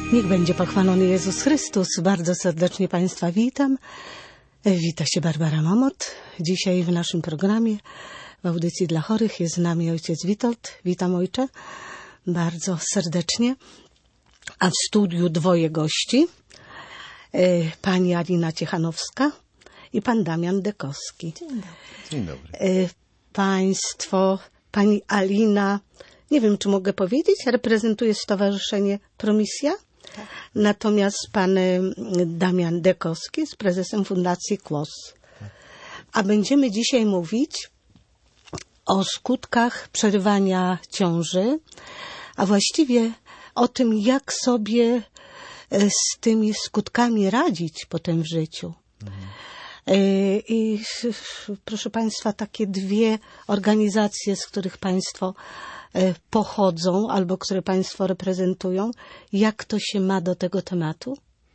Niech będzie pochwalony Jezus Chrystus. Bardzo serdecznie Państwa witam. Wita się Barbara Momot. Dzisiaj w naszym programie, w audycji dla chorych, jest z nami ojciec Witold. Witam, ojcze, bardzo serdecznie. A w studiu dwoje gości. Pani Alina Ciechanowska i pan Damian Dekowski. Dzień dobry. Dzień dobry. Państwo, pani Alina, nie wiem, czy mogę powiedzieć, reprezentuje Stowarzyszenie Promisja. Tak. Natomiast pan Damian Dekowski jest prezesem Fundacji KWOS. Tak. A będziemy dzisiaj mówić o skutkach przerywania ciąży, a właściwie o tym, jak sobie z tymi skutkami radzić potem w życiu. I proszę Państwa, takie dwie organizacje, z których Państwo pochodzą albo które Państwo reprezentują, jak to się ma do tego tematu?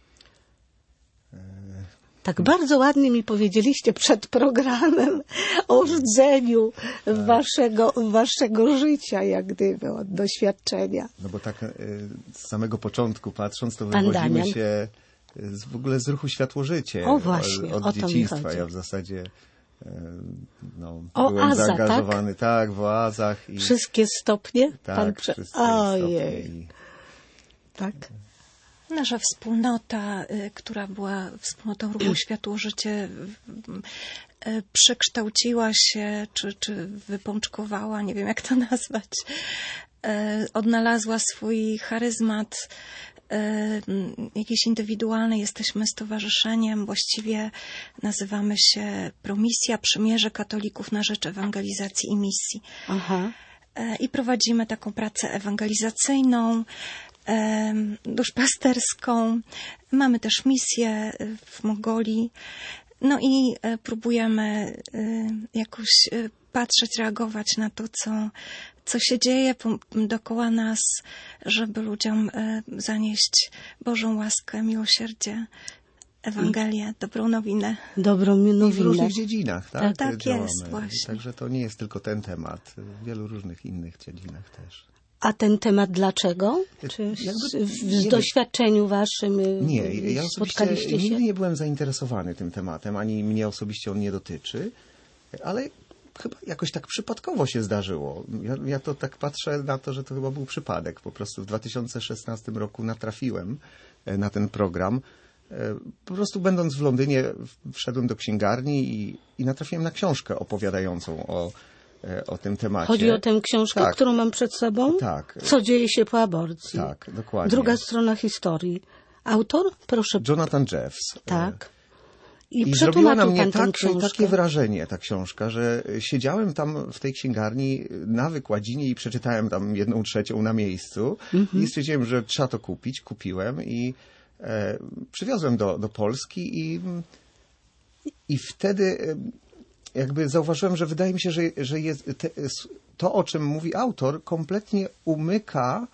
Tak bardzo ładnie mi powiedzieliście przed programem o rdzeniu waszego życia, jak gdyby, od doświadczenia. No bo tak z samego początku patrząc, to wywodzimy się w ogóle z ruchu Światło-Życie. O właśnie, od o to dzieciństwa. mi chodzi. Ja w zasadzie byłem Oaza, zaangażowany w oazach. Wszystkie stopnie? Tak, wszystkie stopnie. Tak. Nasza wspólnota, która była wspólnotą ruchu Światło-Życie, przekształciła się, czy wypączkowała, nie wiem jak to nazwać, odnalazła swój charyzmat jakiś indywidualny. Jesteśmy stowarzyszeniem, właściwie nazywamy się Promisja, Przymierze Katolików na rzecz Ewangelizacji i Misji. Aha. I prowadzimy taką pracę ewangelizacyjną, duszpasterską. Mamy też misję w Mongolii. No i próbujemy jakoś patrzeć, reagować na to, co się dzieje dookoła nas, żeby ludziom zanieść Bożą łaskę, miłosierdzie, Ewangelię, dobrą nowinę. Dobrą nowinę. I w różnych dziedzinach, tak? Tak jest, właśnie. Także to nie jest tylko ten temat, w wielu różnych innych dziedzinach też. A ten temat dlaczego? Czy w doświadczeniu waszym nie, ja spotkaliście się? Nigdy nie byłem zainteresowany tym tematem, ani mnie osobiście on nie dotyczy, ale chyba jakoś tak przypadkowo się zdarzyło. Ja to tak patrzę na to, że to chyba był przypadek. Po prostu w 2016 roku natrafiłem na ten program. Po prostu będąc w Londynie wszedłem do księgarni i natrafiłem na książkę opowiadającą o tym temacie. Chodzi o tę książkę, tak, którą mam przed sobą? Tak. Co dzieje się po aborcji? Tak, dokładnie. Druga strona historii. Autor? Proszę. Jonathan Jeffs. Tak. I zrobiła na mnie takie wrażenie ta książka, że siedziałem tam w tej księgarni na wykładzinie i przeczytałem tam 1/3 na miejscu i stwierdziłem, że trzeba to kupić. Kupiłem i przywiozłem do Polski i wtedy jakby zauważyłem, że wydaje mi się, że jest to, o czym mówi autor, kompletnie umyka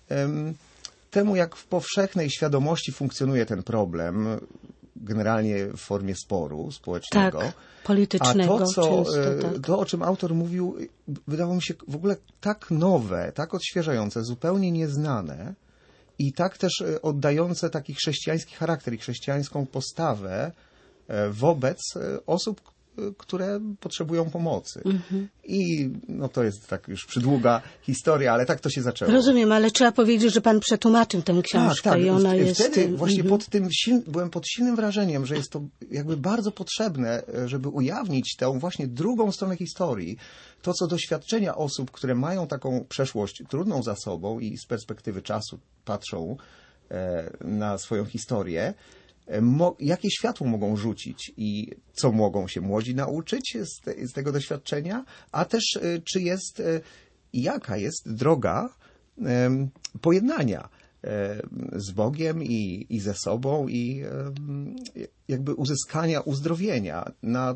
temu, jak w powszechnej świadomości funkcjonuje ten problem, generalnie w formie sporu społecznego. Tak, politycznego. A często, to, o czym autor mówił, wydawało mi się w ogóle tak nowe, tak odświeżające, zupełnie nieznane i tak też oddające taki chrześcijański charakter i chrześcijańską postawę wobec osób, które potrzebują pomocy. I to jest tak już przydługa historia, ale tak to się zaczęło. Rozumiem, ale trzeba powiedzieć, że pan przetłumaczył tę książkę. Tak. I ona jest... Wtedy właśnie byłem pod silnym wrażeniem, że jest to jakby bardzo potrzebne, żeby ujawnić tę właśnie drugą stronę historii. To, co doświadczenia osób, które mają taką przeszłość trudną za sobą i z perspektywy czasu patrzą na swoją historię, jakie światło mogą rzucić i co mogą się młodzi nauczyć z tego doświadczenia, a też czy jest, jaka jest droga pojednania z Bogiem i ze sobą i jakby uzyskania uzdrowienia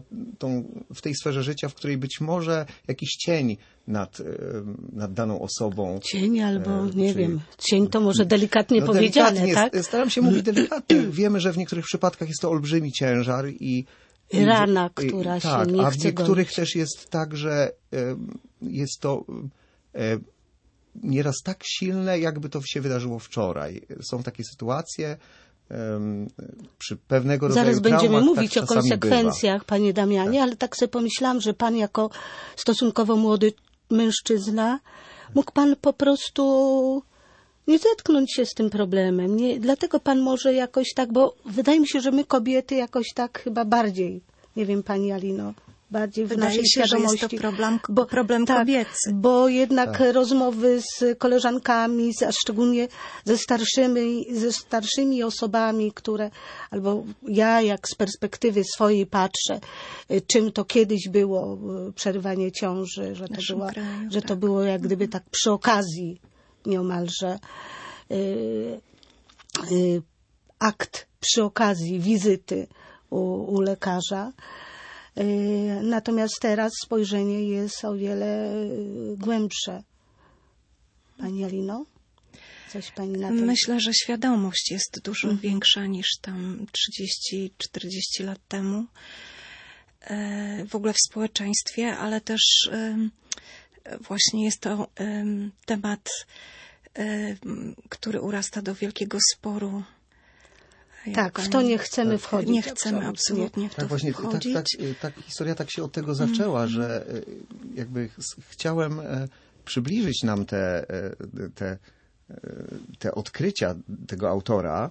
w tej sferze życia, w której być może jakiś cień nad daną osobą. Cień albo, nie wiem, cień to może delikatnie powiedziane, delikatnie, tak? Staram się mówić delikatnie. Wiemy, że w niektórych przypadkach jest to olbrzymi ciężar i rana, która się nie chce a w niektórych gonić. też jest tak, że jest to nieraz tak silne, jakby to się wydarzyło wczoraj. Są takie sytuacje, przy pewnego rodzaju Zaraz będziemy traumach, mówić tak o czasami konsekwencjach, bywa. panie Damianie, ale tak sobie pomyślałam, że pan jako stosunkowo młody mężczyzna mógł pan po prostu nie zetknąć się z tym problemem. Nie, dlatego pan może jakoś tak, bo wydaje mi się, że my kobiety jakoś tak chyba bardziej, nie wiem pani Alino, bardziej w Wydaje naszej się, że świadomości. jest to problem tak, kobiecy. Bo jednak rozmowy z koleżankami, a szczególnie ze starszymi osobami, które, albo ja jak z perspektywy swojej patrzę, czym to kiedyś było przerywanie ciąży, że to było jak gdyby tak przy okazji nieomalże akt przy okazji wizyty u lekarza. Natomiast teraz spojrzenie jest o wiele głębsze. Pani Alino? Coś pani na ten... Myślę, że świadomość jest dużo większa niż tam 30-40 lat temu. W ogóle w społeczeństwie, ale też właśnie jest to temat, który urasta do wielkiego sporu. Tak, w to nie chcemy wchodzić. Nie chcemy absolutnie w to wchodzić. Tak, historia tak się od tego zaczęła, że jakby chciałem przybliżyć nam te odkrycia tego autora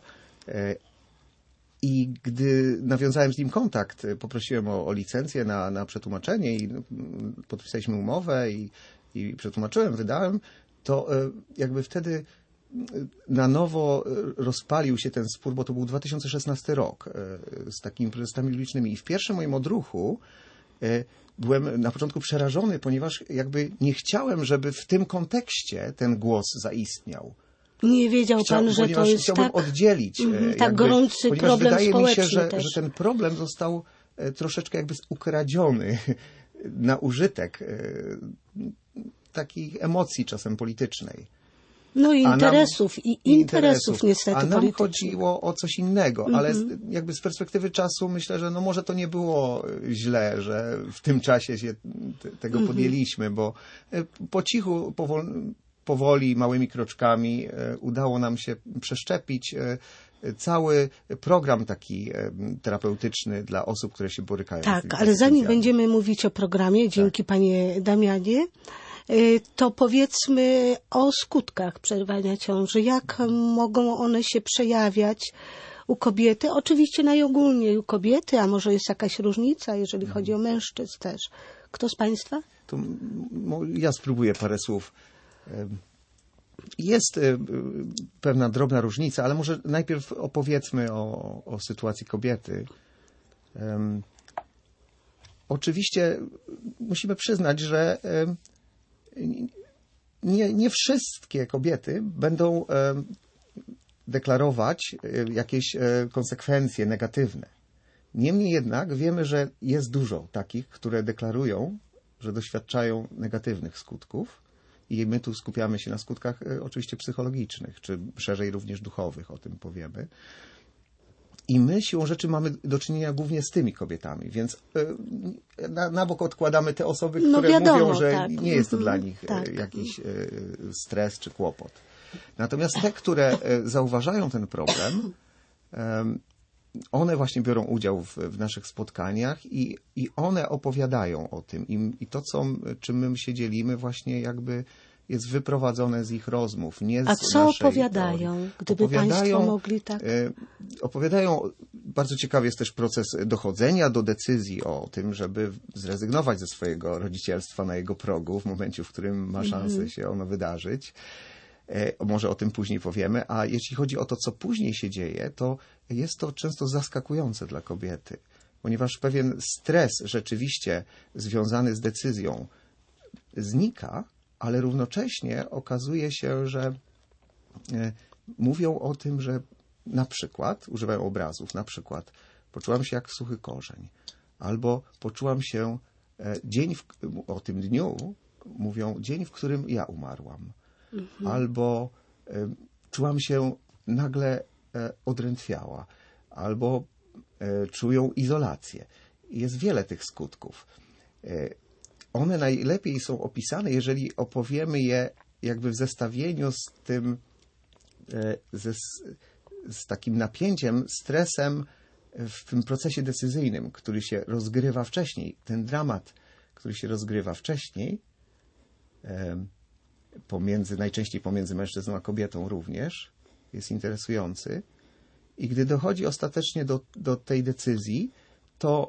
i gdy nawiązałem z nim kontakt, poprosiłem o licencję na przetłumaczenie i podpisaliśmy umowę i przetłumaczyłem, wydałem, to jakby wtedy na nowo rozpalił się ten spór, bo to był 2016 rok z takimi protestami licznymi. I w pierwszym moim odruchu byłem na początku przerażony, ponieważ jakby nie chciałem, żeby w tym kontekście ten głos zaistniał. Nie wiedział pan, że to jest chciałbym tak oddzielić. tak gorący problem wydaje społeczny mi się, też. że ten problem został troszeczkę jakby ukradziony na użytek takich emocji czasem politycznej. No i interesów niestety A nam politycznych. chodziło o coś innego, ale jakby z perspektywy czasu myślę, że no może to nie było źle, że w tym czasie się tego podjęliśmy, bo po cichu, powoli, małymi kroczkami udało nam się przeszczepić cały program taki terapeutyczny dla osób, które się borykają z tymi Tak, ale zanim konsekwencjami. będziemy mówić o programie, dzięki panie Damianie, to powiedzmy o skutkach przerywania ciąży. Jak mogą one się przejawiać u kobiety? Oczywiście najogólniej u kobiety, a może jest jakaś różnica, jeżeli chodzi o mężczyzn też. Kto z państwa? To ja spróbuję parę słów. Jest pewna drobna różnica, ale może najpierw opowiedzmy o sytuacji kobiety. Oczywiście musimy przyznać, że nie wszystkie kobiety będą deklarować jakieś konsekwencje negatywne. Niemniej jednak wiemy, że jest dużo takich, które deklarują, że doświadczają negatywnych skutków i my tu skupiamy się na skutkach oczywiście psychologicznych, czy szerzej również duchowych, o tym powiemy. I my siłą rzeczy mamy do czynienia głównie z tymi kobietami, więc na bok odkładamy te osoby, które mówią, że tak. nie jest to dla nich jakiś stres czy kłopot. Natomiast te, które zauważają ten problem, one właśnie biorą udział w naszych spotkaniach i one opowiadają o tym. I to, czym my się dzielimy, właśnie jakby jest wyprowadzone z ich rozmów, nie z A co naszej opowiadają, teorii. gdyby państwo mogli tak? Opowiadają, bardzo ciekawy jest też proces dochodzenia do decyzji o tym, żeby zrezygnować ze swojego rodzicielstwa na jego progu w momencie, w którym ma szansę się ono wydarzyć. Może o tym później powiemy. A jeśli chodzi o to, co później się dzieje, to jest to często zaskakujące dla kobiety, ponieważ pewien stres rzeczywiście związany z decyzją znika, ale równocześnie okazuje się, że mówią o tym, że na przykład, używają obrazów, na przykład poczułam się jak suchy korzeń, albo poczułam się o tym dniu mówią dzień, w którym ja umarłam, albo czułam się nagle odrętwiała, albo czują izolację. Jest wiele tych skutków. One najlepiej są opisane, jeżeli opowiemy je jakby w zestawieniu z tym, z takim napięciem, stresem w tym procesie decyzyjnym, który się rozgrywa wcześniej, ten dramat, który się rozgrywa wcześniej, najczęściej pomiędzy mężczyzną a kobietą również, jest interesujący. I gdy dochodzi ostatecznie do tej decyzji, to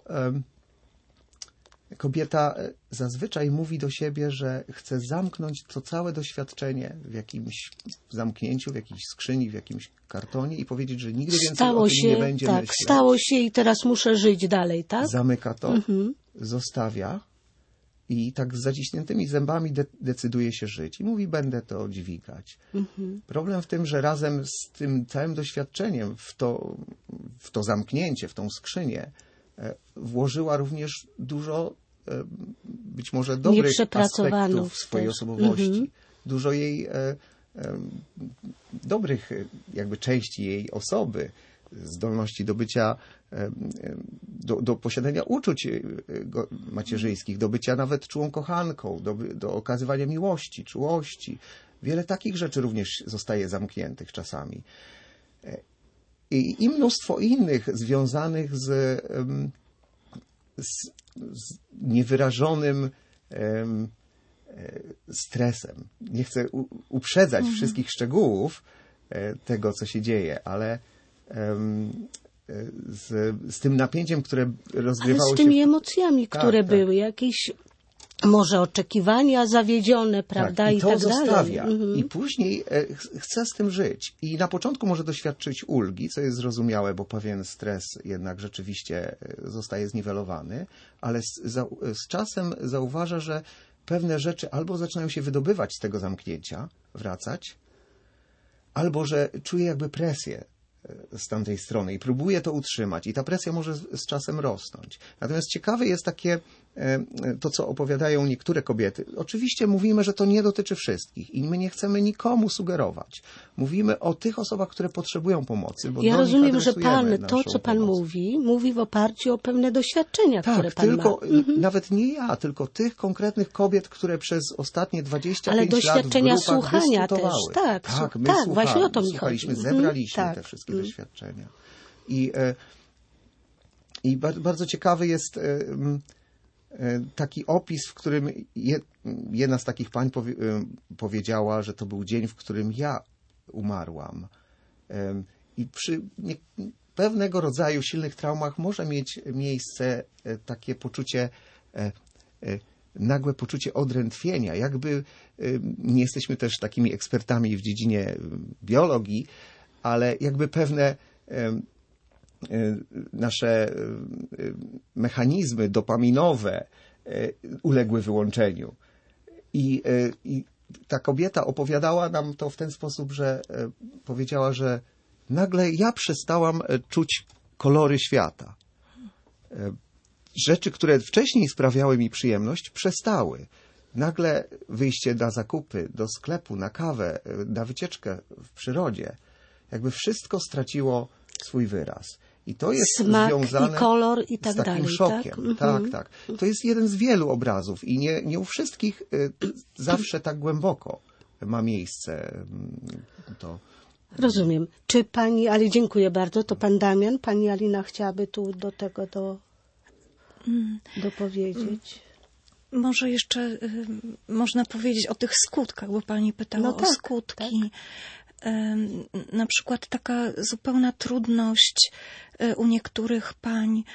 kobieta zazwyczaj mówi do siebie, że chce zamknąć to całe doświadczenie w jakimś zamknięciu, w jakiejś skrzyni, w jakimś kartonie i powiedzieć, że nigdy więcej o tym nie będzie myśleć. Stało się i teraz muszę żyć dalej, tak? Zamyka to, zostawia i tak z zaciśniętymi zębami decyduje się żyć. I mówi, będę to dźwigać. Problem w tym, że razem z tym całym doświadczeniem w to zamknięcie, w tą skrzynię, włożyła również dużo być może dobrych aspektów swojej osobowości. Dużo jej dobrych jakby części jej osoby, zdolności do bycia, do posiadania uczuć macierzyńskich, do bycia nawet czułą kochanką, do okazywania miłości, czułości. Wiele takich rzeczy również zostaje zamkniętych czasami. I mnóstwo innych związanych z niewyrażonym stresem. Nie chcę uprzedzać wszystkich szczegółów tego, co się dzieje, ale z tym napięciem, które rozgrywało się... Ale z tymi emocjami, które były, jakieś może oczekiwania zawiedzione, prawda? Tak, i to zostawia. I później chce z tym żyć. I na początku może doświadczyć ulgi, co jest zrozumiałe, bo pewien stres jednak rzeczywiście zostaje zniwelowany, ale z czasem zauważa, że pewne rzeczy albo zaczynają się wydobywać z tego zamknięcia, wracać, albo że czuje jakby presję z tamtej strony i próbuje to utrzymać. I ta presja może z czasem rosnąć. Natomiast ciekawe jest to, co opowiadają niektóre kobiety. Oczywiście mówimy, że to nie dotyczy wszystkich i my nie chcemy nikomu sugerować. Mówimy o tych osobach, które potrzebują pomocy. Bo ja rozumiem, że pan, to co pan mówi w oparciu o pewne doświadczenia, które pan ma. Nawet nie ja, tylko tych konkretnych kobiet, które przez ostatnie 25 Ale doświadczenia lat w grupach słuchania też. Tak, właśnie o to mi chodzi. Zebraliśmy te wszystkie doświadczenia. I bardzo ciekawy jest taki opis, w którym jedna z takich pań powiedziała, że to był dzień, w którym ja umarłam. I przy pewnego rodzaju silnych traumach może mieć miejsce takie poczucie, nagłe poczucie odrętwienia. Jakby nie jesteśmy też takimi ekspertami w dziedzinie biologii, ale jakby pewne nasze mechanizmy dopaminowe uległy wyłączeniu. I ta kobieta opowiadała nam to w ten sposób, że powiedziała, że nagle ja przestałam czuć kolory świata. Rzeczy, które wcześniej sprawiały mi przyjemność, przestały. Nagle wyjście na zakupy, do sklepu, na kawę, na wycieczkę w przyrodzie. Jakby wszystko straciło swój wyraz. I to jest smak związane i kolor i tak z takim dalej, szokiem. Tak. To jest jeden z wielu obrazów i nie u wszystkich zawsze tak głęboko ma miejsce to. Rozumiem. Czy pani, ale dziękuję bardzo, to pan Damian, pani Alina chciałaby tu do tego dopowiedzieć. Może jeszcze można powiedzieć o tych skutkach, bo pani pytała o skutki. Tak. Na przykład taka zupełna trudność u niektórych pań,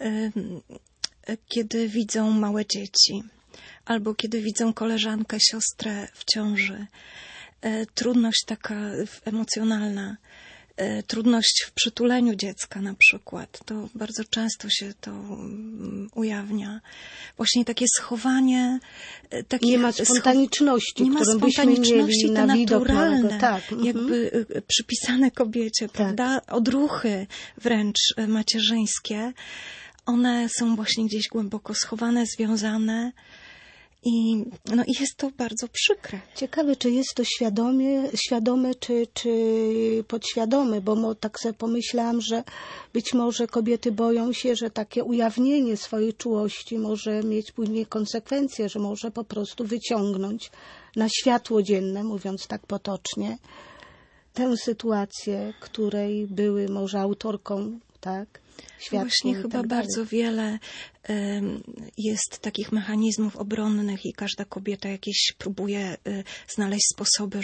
kiedy widzą małe dzieci, albo kiedy widzą koleżankę, siostrę w ciąży. Trudność taka emocjonalna, trudność w przytuleniu dziecka na przykład. To bardzo często się to ujawnia. Właśnie takie schowanie. Nie ma spontaniczności, którą byśmy mieli na naturalne, jakby przypisane kobiecie, prawda? Odruchy wręcz macierzyńskie. One są właśnie gdzieś głęboko schowane, związane I jest to bardzo przykre. Ciekawe, czy jest to świadome, czy podświadome, bo tak sobie pomyślałam, że być może kobiety boją się, że takie ujawnienie swojej czułości może mieć później konsekwencje, że może po prostu wyciągnąć na światło dzienne, mówiąc tak potocznie, tę sytuację, której były może autorką, tak? Właśnie chyba bardzo wiele jest takich mechanizmów obronnych i każda kobieta jakieś próbuje znaleźć sposoby,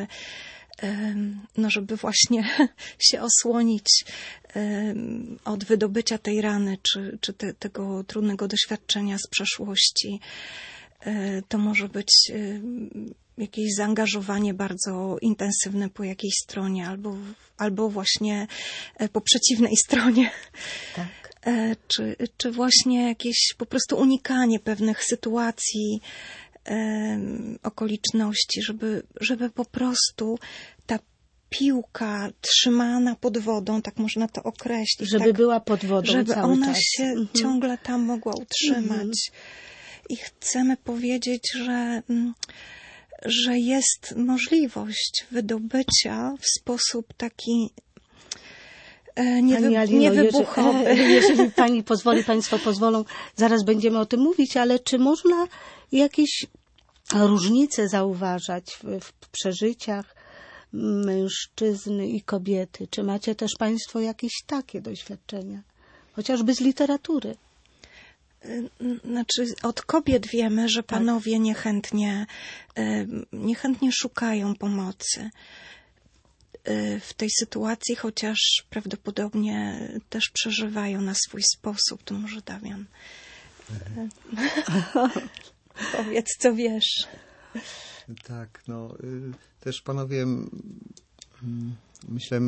żeby właśnie się osłonić od wydobycia tej rany, czy tego trudnego doświadczenia z przeszłości. To może być jakieś zaangażowanie bardzo intensywne po jakiejś stronie, albo właśnie po przeciwnej stronie. Tak. Czy właśnie jakieś po prostu unikanie pewnych sytuacji, okoliczności, żeby po prostu ta piłka trzymana pod wodą, tak można to określić. Żeby tak, była pod wodą żeby cały ona czas. się ciągle tam mogła utrzymać. I chcemy powiedzieć, że jest możliwość wydobycia w sposób taki niewybuchowy. Jeżeli pani pozwoli, państwo pozwolą, zaraz będziemy o tym mówić, ale czy można jakieś różnice zauważać w przeżyciach mężczyzny i kobiety? Czy macie też państwo jakieś takie doświadczenia? Chociażby z literatury. Znaczy, od kobiet wiemy, że panowie niechętnie szukają pomocy w tej sytuacji, chociaż prawdopodobnie też przeżywają na swój sposób. To może Damian powiedz, co wiesz. Tak, też panowie, myślę,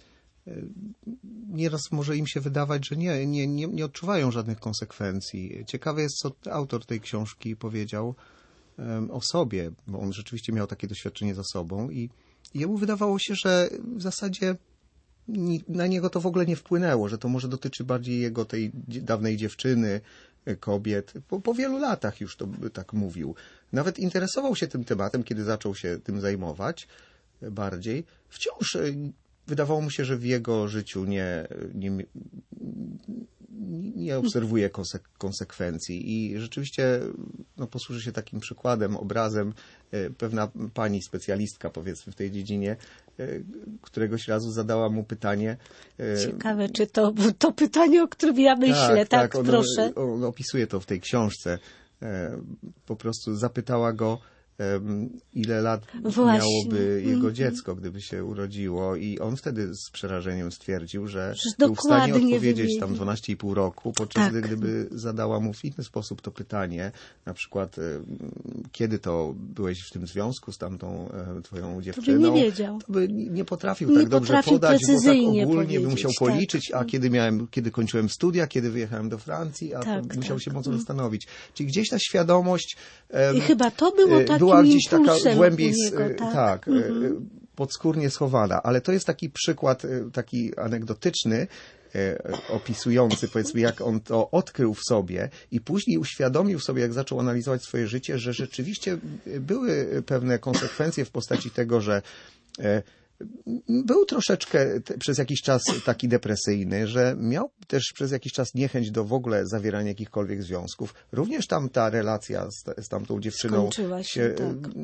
nieraz może im się wydawać, że nie odczuwają żadnych konsekwencji. Ciekawe jest, co autor tej książki powiedział o sobie, bo on rzeczywiście miał takie doświadczenie za sobą i jemu wydawało się, że w zasadzie na niego to w ogóle nie wpłynęło, że to może dotyczy bardziej jego tej dawnej dziewczyny, kobiet. Po wielu latach już to tak mówił. Nawet interesował się tym tematem, kiedy zaczął się tym zajmować bardziej. Wciąż wydawało mu się, że w jego życiu nie obserwuje konsekwencji i rzeczywiście posłuży się takim przykładem, obrazem. Pewna pani specjalistka, powiedzmy, w tej dziedzinie, któregoś razu zadała mu pytanie. Ciekawe, czy to pytanie, o którym ja myślę, tak proszę. On opisuje to w tej książce. Po prostu zapytała go, ile lat miałoby jego dziecko, gdyby się urodziło, i on wtedy z przerażeniem stwierdził, że był w stanie odpowiedzieć tam 12,5 roku, podczas gdyby zadała mu w inny sposób to pytanie, na przykład kiedy to byłeś w tym związku z tamtą twoją dziewczyną, to by nie wiedział. To by nie potrafił tak dobrze podać, bo tak ogólnie by musiał policzyć, a kiedy kończyłem studia, kiedy wyjechałem do Francji, musiał się mocno zastanowić. Czyli gdzieś ta świadomość i chyba to było była gdzieś taka głębiej niego, podskórnie schowana, ale to jest taki przykład, taki anegdotyczny, opisujący, powiedzmy, jak on to odkrył w sobie i później uświadomił sobie, jak zaczął analizować swoje życie, że rzeczywiście były pewne konsekwencje w postaci tego, że był troszeczkę przez jakiś czas taki depresyjny, że miał też przez jakiś czas niechęć do w ogóle zawierania jakichkolwiek związków. Również tam ta relacja z tamtą dziewczyną skończyła się,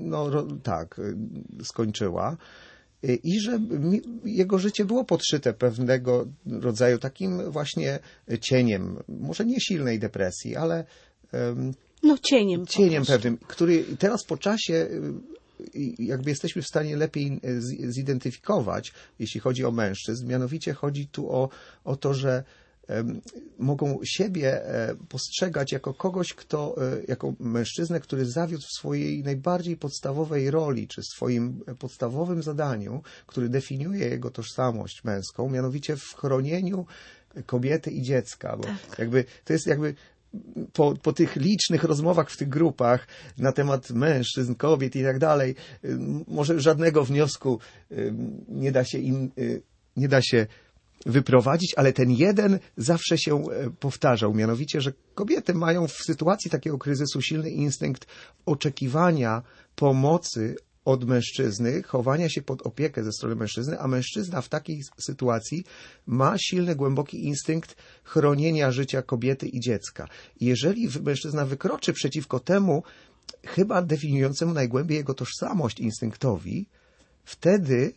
skończyła. I że jego życie było podszyte pewnego rodzaju takim właśnie cieniem, może nie silnej depresji, ale cieniem pewnym, który teraz po czasie jakby jesteśmy w stanie lepiej zidentyfikować, jeśli chodzi o mężczyzn. Mianowicie chodzi tu o to, że mogą siebie postrzegać jako kogoś, jako mężczyznę, który zawiódł w swojej najbardziej podstawowej roli, czy swoim podstawowym zadaniu, który definiuje jego tożsamość męską, mianowicie w chronieniu kobiety i dziecka. Bo to jest po tych licznych rozmowach w tych grupach na temat mężczyzn, kobiet i tak dalej, może żadnego wniosku nie da się wyprowadzić, ale ten jeden zawsze się powtarzał, mianowicie, że kobiety mają w sytuacji takiego kryzysu silny instynkt oczekiwania pomocy od mężczyzny, chowania się pod opiekę ze strony mężczyzny, a mężczyzna w takiej sytuacji ma silny, głęboki instynkt chronienia życia kobiety i dziecka. I jeżeli mężczyzna wykroczy przeciwko temu, chyba definiującemu najgłębiej jego tożsamość instynktowi, wtedy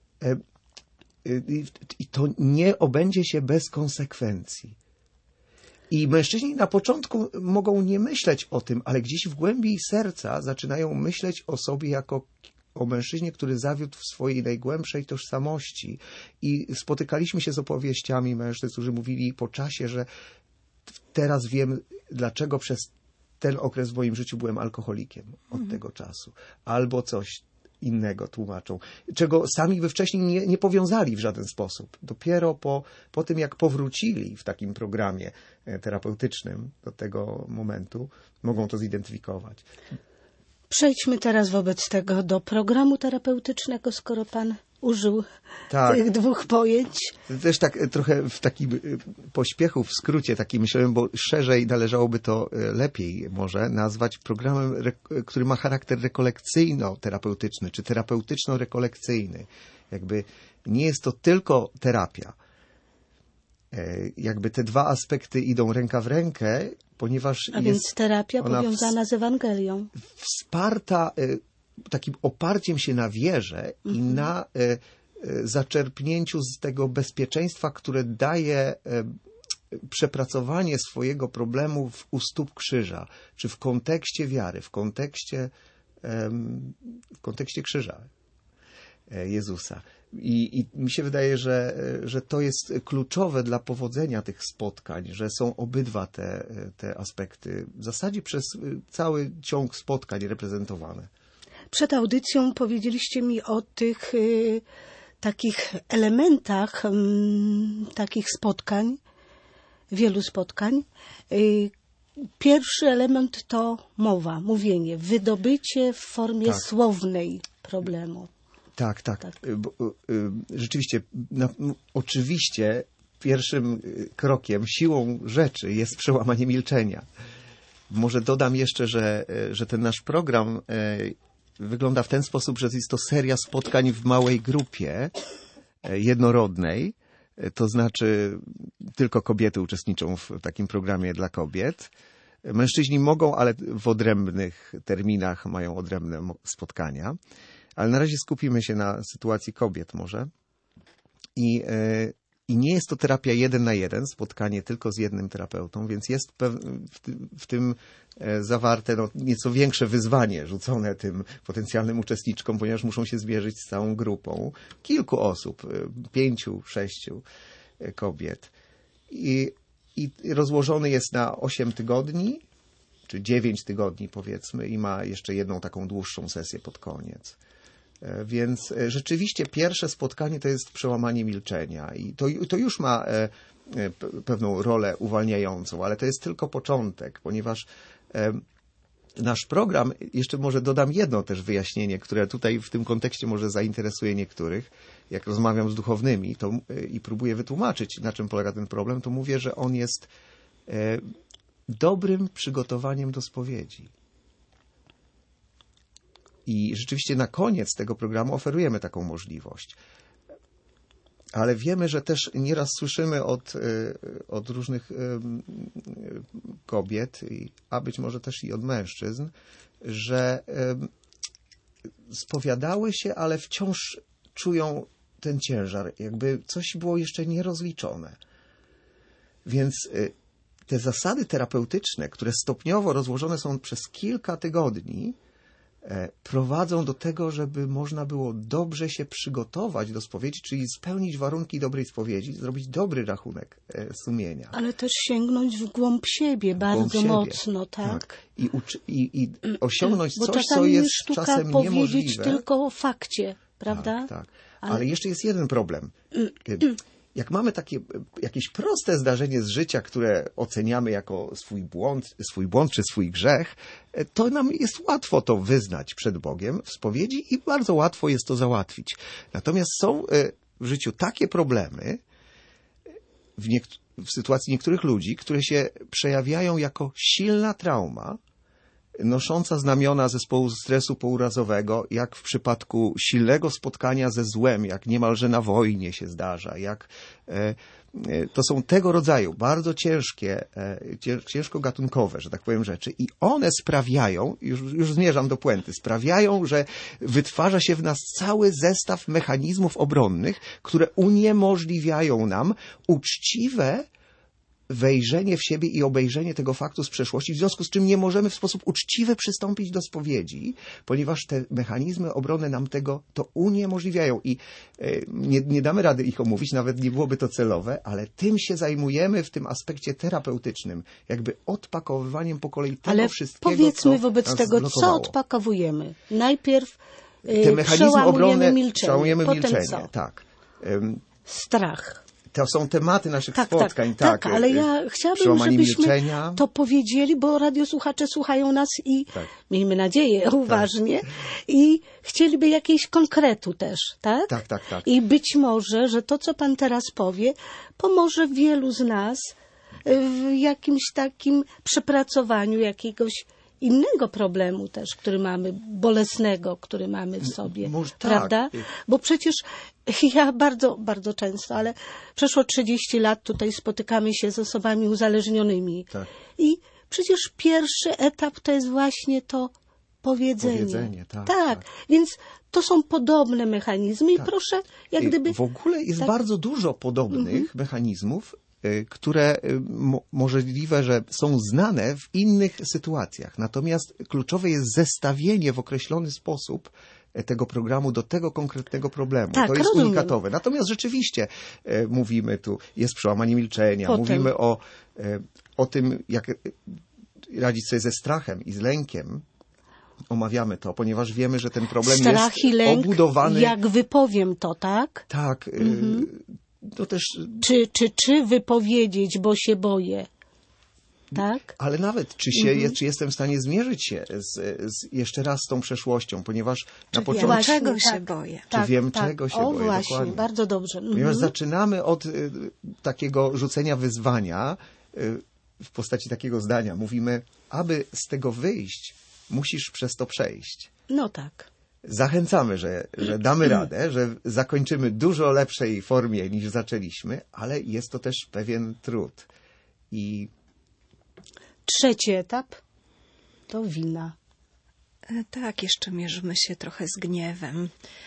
i to nie obędzie się bez konsekwencji. I mężczyźni na początku mogą nie myśleć o tym, ale gdzieś w głębi serca zaczynają myśleć o sobie jako o mężczyźnie, który zawiódł w swojej najgłębszej tożsamości. I spotykaliśmy się z opowieściami mężczyzn, którzy mówili po czasie, że teraz wiem, dlaczego przez ten okres w moim życiu byłem alkoholikiem od tego czasu. Albo coś innego tłumaczą, czego sami by wcześniej nie powiązali w żaden sposób. Dopiero po tym, jak powrócili w takim programie terapeutycznym do tego momentu, mogą to zidentyfikować. Przejdźmy teraz wobec tego do programu terapeutycznego, skoro pan użył tych dwóch pojęć. Też tak trochę w takim pośpiechu, w skrócie taki myślałem, bo szerzej należałoby to lepiej może nazwać programem, który ma charakter rekolekcyjno-terapeutyczny, czy terapeutyczno-rekolekcyjny. Jakby nie jest to tylko terapia. Jakby te dwa aspekty idą ręka w rękę, ponieważ więc terapia powiązana z Ewangelią. Wsparta takim oparciem się na wierze i na zaczerpnięciu z tego bezpieczeństwa, które daje przepracowanie swojego problemu u stóp krzyża, czy w kontekście wiary, w kontekście krzyża Jezusa. I mi się wydaje, że to jest kluczowe dla powodzenia tych spotkań, że są obydwa te aspekty w zasadzie przez cały ciąg spotkań reprezentowane. Przed audycją powiedzieliście mi o tych takich elementach takich spotkań, wielu spotkań. Pierwszy element to mowa, mówienie, wydobycie w formie słownej problemu. Tak. Rzeczywiście, oczywiście pierwszym krokiem, siłą rzeczy jest przełamanie milczenia. Może dodam jeszcze, że ten nasz program wygląda w ten sposób, że jest to seria spotkań w małej grupie jednorodnej. To znaczy tylko kobiety uczestniczą w takim programie dla kobiet. Mężczyźni mogą, ale w odrębnych terminach mają odrębne spotkania. Ale na razie skupimy się na sytuacji kobiet może. I nie jest to terapia 1 na 1, spotkanie tylko z jednym terapeutą, więc jest w tym zawarte nieco większe wyzwanie rzucone tym potencjalnym uczestniczkom, ponieważ muszą się zmierzyć z całą grupą kilku osób, 5, 6 kobiet. I rozłożony jest na 8 tygodni, czy 9 tygodni powiedzmy, i ma jeszcze jedną taką dłuższą sesję pod koniec. Więc rzeczywiście pierwsze spotkanie to jest przełamanie milczenia i to już ma pewną rolę uwalniającą, ale to jest tylko początek, ponieważ nasz program, jeszcze może dodam jedno też wyjaśnienie, które tutaj w tym kontekście może zainteresuje niektórych. Jak rozmawiam z duchownymi i próbuję wytłumaczyć, na czym polega ten problem, to mówię, że on jest dobrym przygotowaniem do spowiedzi. I rzeczywiście na koniec tego programu oferujemy taką możliwość. Ale wiemy, że też nieraz słyszymy od różnych kobiet, a być może też i od mężczyzn, że spowiadały się, ale wciąż czują ten ciężar, jakby coś było jeszcze nierozliczone. Więc te zasady terapeutyczne, które stopniowo rozłożone są przez kilka tygodni, prowadzą do tego, żeby można było dobrze się przygotować do spowiedzi, czyli spełnić warunki dobrej spowiedzi, zrobić dobry rachunek sumienia. Ale też sięgnąć w głąb siebie bardzo mocno, tak? I osiągnąć bo coś, co jest czasem niemożliwe. powiedzieć tylko o fakcie, prawda? Tak. Ale jeszcze jest jeden problem. Jak mamy jakieś proste zdarzenie z życia, które oceniamy jako swój błąd czy swój grzech, to nam jest łatwo to wyznać przed Bogiem w spowiedzi i bardzo łatwo jest to załatwić. Natomiast są w życiu takie problemy, w sytuacji niektórych ludzi, które się przejawiają jako silna trauma, nosząca znamiona zespołu stresu pourazowego, jak w przypadku silnego spotkania ze złem, jak niemalże na wojnie się zdarza, to są tego rodzaju bardzo ciężko gatunkowe, że tak powiem, rzeczy i one sprawiają, już zmierzam do puenty, sprawiają, że wytwarza się w nas cały zestaw mechanizmów obronnych, które uniemożliwiają nam uczciwe wejrzenie w siebie i obejrzenie tego faktu z przeszłości, w związku z czym nie możemy w sposób uczciwy przystąpić do spowiedzi, ponieważ te mechanizmy obronne nam to uniemożliwiają i nie damy rady ich omówić, nawet nie byłoby to celowe, ale tym się zajmujemy w tym aspekcie terapeutycznym, jakby odpakowywaniem po kolei tego wszystkiego, powiedzmy co wobec nas tego, zblokowało. co odpakowujemy. Najpierw Te mechanizmy obronne, milczenie, potem co? Tak. Strach. To są tematy naszych Tak, spotkań. tak, ale ja chciałabym, żebyśmy milczenia. to powiedzieli, bo radiosłuchacze słuchają nas i miejmy nadzieję uważnie i chcieliby jakiegoś konkretu też, tak? Tak. I być może, że to, co pan teraz powie, pomoże wielu z nas w jakimś takim przepracowaniu jakiegoś innego problemu też, który mamy, bolesnego, który mamy w sobie, Może prawda? tak. Bo przecież ja bardzo, bardzo często, ale przeszło 30 lat tutaj spotykamy się z osobami uzależnionymi. Tak. I przecież pierwszy etap to jest właśnie to powiedzenie. Tak. Więc to są podobne mechanizmy i proszę, jak gdyby... W ogóle jest bardzo dużo podobnych mechanizmów, które możliwe, że są znane w innych sytuacjach. Natomiast kluczowe jest zestawienie w określony sposób tego programu do tego konkretnego problemu. Tak, to jest rozumiem. unikatowe. Natomiast rzeczywiście mówimy tu, jest przełamanie milczenia, Potem. mówimy o tym, jak radzić sobie ze strachem i z lękiem. Omawiamy to, ponieważ wiemy, że ten problem Strach jest i lęk, obudowany... jak wypowiem to, tak? Tak. To też... Czy wypowiedzieć, bo się boję? Tak? Ale nawet, czy jestem w stanie zmierzyć się jeszcze raz z tą przeszłością, ponieważ na początku... Właśnie, czego się boję? Czy wiem, czego się boję? Właśnie, dokładnie. bardzo dobrze. Ponieważ zaczynamy od takiego rzucenia wyzwania w postaci takiego zdania. Mówimy, aby z tego wyjść, musisz przez to przejść. No tak. Zachęcamy, że damy radę, że zakończymy dużo lepszej formie niż zaczęliśmy, ale jest to też pewien trud. I Trzeci etap to wina. Tak, jeszcze mierzymy się trochę z gniewem.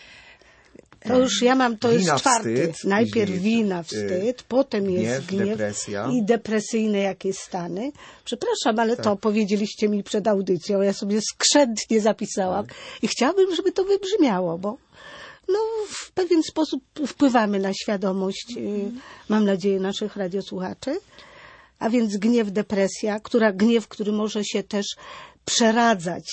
To już ja mam, to Wina, jest czwarty. wstyd, Najpierw później wina, wstyd, potem jest gniew depresja. i depresyjne jakieś stany. Przepraszam, ale to powiedzieliście mi przed audycją. Ja sobie skrzętnie zapisałam i chciałabym, żeby to wybrzmiało, bo w pewien sposób wpływamy na świadomość, mam nadzieję, naszych radiosłuchaczy. A więc gniew, depresja, gniew, który może się też przeradzać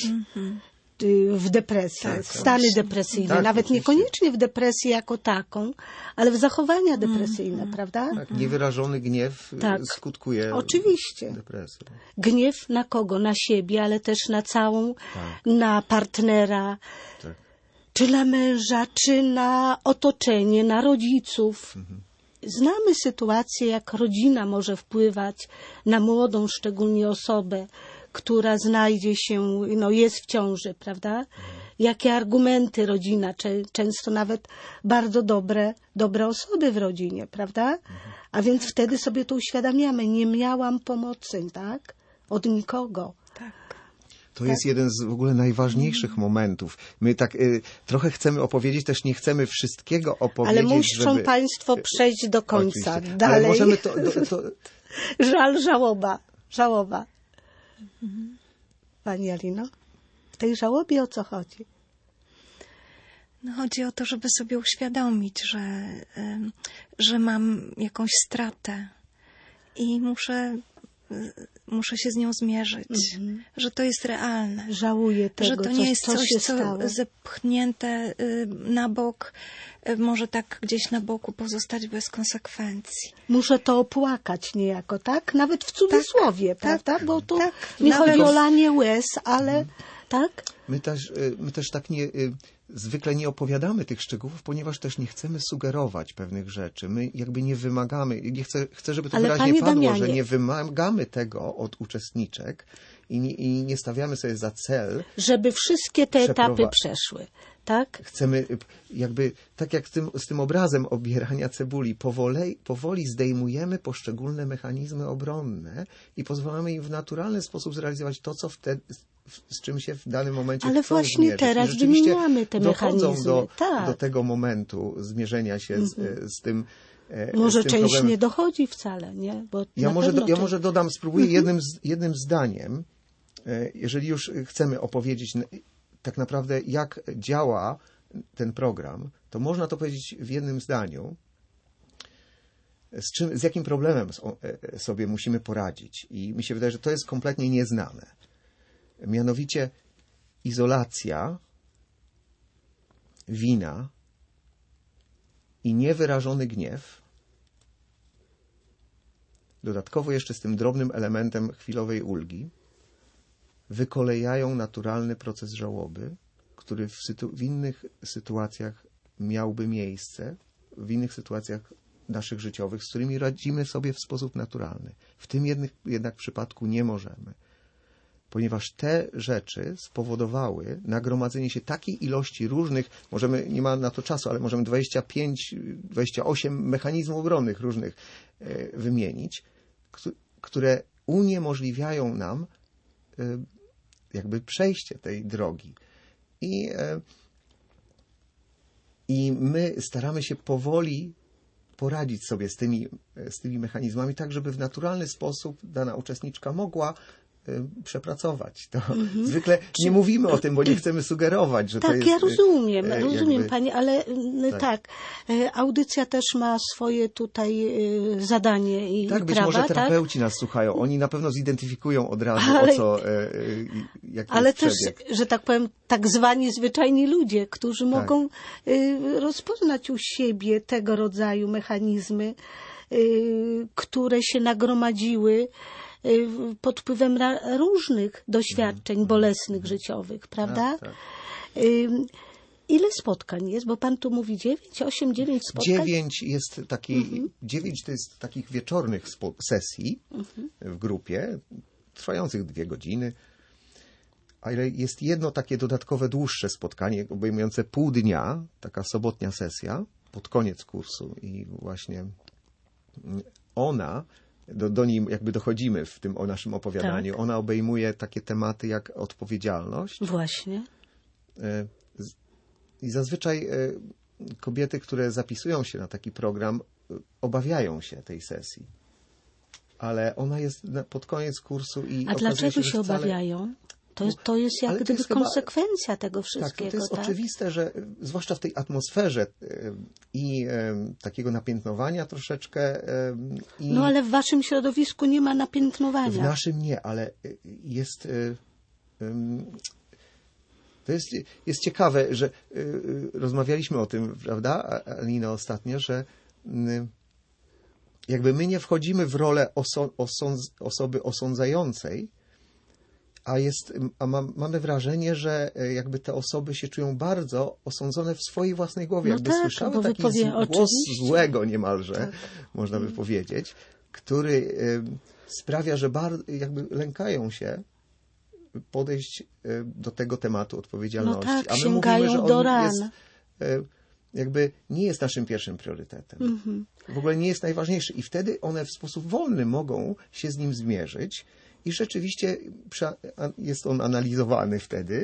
w depresję, w stany depresyjne, Tak, nawet oczywiście. niekoniecznie w depresję jako taką, ale w zachowania depresyjne, prawda? tak, niewyrażony gniew skutkuje Oczywiście. depresją. Gniew na kogo? Na siebie, ale też na na partnera, czy na męża, czy na otoczenie, na rodziców. Znamy sytuację, jak rodzina może wpływać na młodą szczególnie osobę, która znajdzie się, jest w ciąży, prawda? Jakie argumenty rodzina, często nawet bardzo dobre osoby w rodzinie, prawda? A więc wtedy sobie to uświadamiamy. Nie miałam pomocy, tak? Od nikogo. To jest jeden z w ogóle najważniejszych momentów. My tak trochę chcemy opowiedzieć, też nie chcemy wszystkiego opowiedzieć. Ale muszą Państwo przejść do końca. Oczywiście. Dalej. Ale możemy Żal, żałoba. Pani Alino, w tej żałobie o co chodzi? Chodzi o to, żeby sobie uświadomić, że mam jakąś stratę i muszę się z nią zmierzyć, że to jest realne. Żałuję tego, że to nie jest coś, się co stało. zepchnięte na bok, może tak gdzieś na boku pozostać bez konsekwencji. Muszę to opłakać niejako, tak? Nawet w cudzysłowie, prawda? Bo tu nie Nawet chodzi o lanie łez, ale tak? My też tak zwykle nie opowiadamy tych szczegółów, ponieważ też nie chcemy sugerować pewnych rzeczy. My jakby nie wymagamy, chcę, żeby to Ale wyraźnie panie padło, Damianie, że nie wymagamy tego od uczestniczek i nie stawiamy sobie za cel, żeby wszystkie te etapy przeszły, tak? Chcemy jakby, tak jak z tym obrazem obierania cebuli, powoli zdejmujemy poszczególne mechanizmy obronne i pozwalamy im w naturalny sposób zrealizować to, co wtedy, z czym się w danym momencie Ale chcą właśnie zmierzyć. teraz wymieniamy te dochodzą mechanizmy. Tak. do tego momentu zmierzenia się z tym może z tym część problemem. nie dochodzi wcale, nie? Bo Ja może dodam, spróbuję jednym zdaniem, jeżeli już chcemy opowiedzieć tak naprawdę, jak działa ten program, to można to powiedzieć w jednym zdaniu, z jakim problemem sobie musimy poradzić. I mi się wydaje, że to jest kompletnie nieznane. Mianowicie izolacja, wina i niewyrażony gniew, dodatkowo jeszcze z tym drobnym elementem chwilowej ulgi, wykolejają naturalny proces żałoby, który w innych sytuacjach miałby miejsce, w innych sytuacjach naszych życiowych, z którymi radzimy sobie w sposób naturalny. W tym jednak przypadku nie możemy, ponieważ te rzeczy spowodowały nagromadzenie się takiej ilości różnych, nie ma na to czasu, ale możemy 25-28 mechanizmów obronnych różnych wymienić, które uniemożliwiają nam jakby przejście tej drogi. I my staramy się powoli poradzić sobie z tymi mechanizmami, tak żeby w naturalny sposób dana uczestniczka mogła przepracować. To zwykle nie mówimy o tym, bo nie chcemy sugerować, że tak, to jest... Ja rozumiem Pani, ale tak, audycja też ma swoje tutaj zadanie i tak, być prawa, może terapeuci nas słuchają. Oni na pewno zidentyfikują od razu, jaki ale jest też, przebieg. że tak powiem, tak zwani zwyczajni ludzie, którzy mogą rozpoznać u siebie tego rodzaju mechanizmy, które się nagromadziły pod wpływem różnych doświadczeń bolesnych, życiowych, prawda? Tak. Ile spotkań jest? Bo Pan tu mówi 9 spotkań? 9 to jest takich wieczornych sesji w grupie, trwających 2 godziny. Ale jest jedno takie dodatkowe, dłuższe spotkanie, obejmujące pół dnia, taka sobotnia sesja, pod koniec kursu. I właśnie ona... Do niej jakby dochodzimy w tym naszym opowiadaniu. Tak. Ona obejmuje takie tematy jak odpowiedzialność. Właśnie. I zazwyczaj kobiety, które zapisują się na taki program, obawiają się tej sesji. Ale ona jest pod koniec kursu i a dlaczego się obawiają? To jest jak gdyby konsekwencja tego wszystkiego. Tak, to jest oczywiste, że zwłaszcza w tej atmosferze i takiego napiętnowania troszeczkę. No ale w waszym środowisku nie ma napiętnowania. W naszym nie, ale jest... To jest ciekawe, że rozmawialiśmy o tym, prawda, Alina, ostatnio, że jakby my nie wchodzimy w rolę osoby osądzającej, mamy wrażenie, że jakby te osoby się czują bardzo osądzone w swojej własnej głowie. Jakby słyszały taki głos złego niemalże, można by powiedzieć, który sprawia, że jakby lękają się podejść do tego tematu odpowiedzialności. No tak, a my sięgają mówimy, że do on ran. jakby nie jest naszym pierwszym priorytetem. W ogóle nie jest najważniejszy. I wtedy one w sposób wolny mogą się z nim zmierzyć. I rzeczywiście jest on analizowany wtedy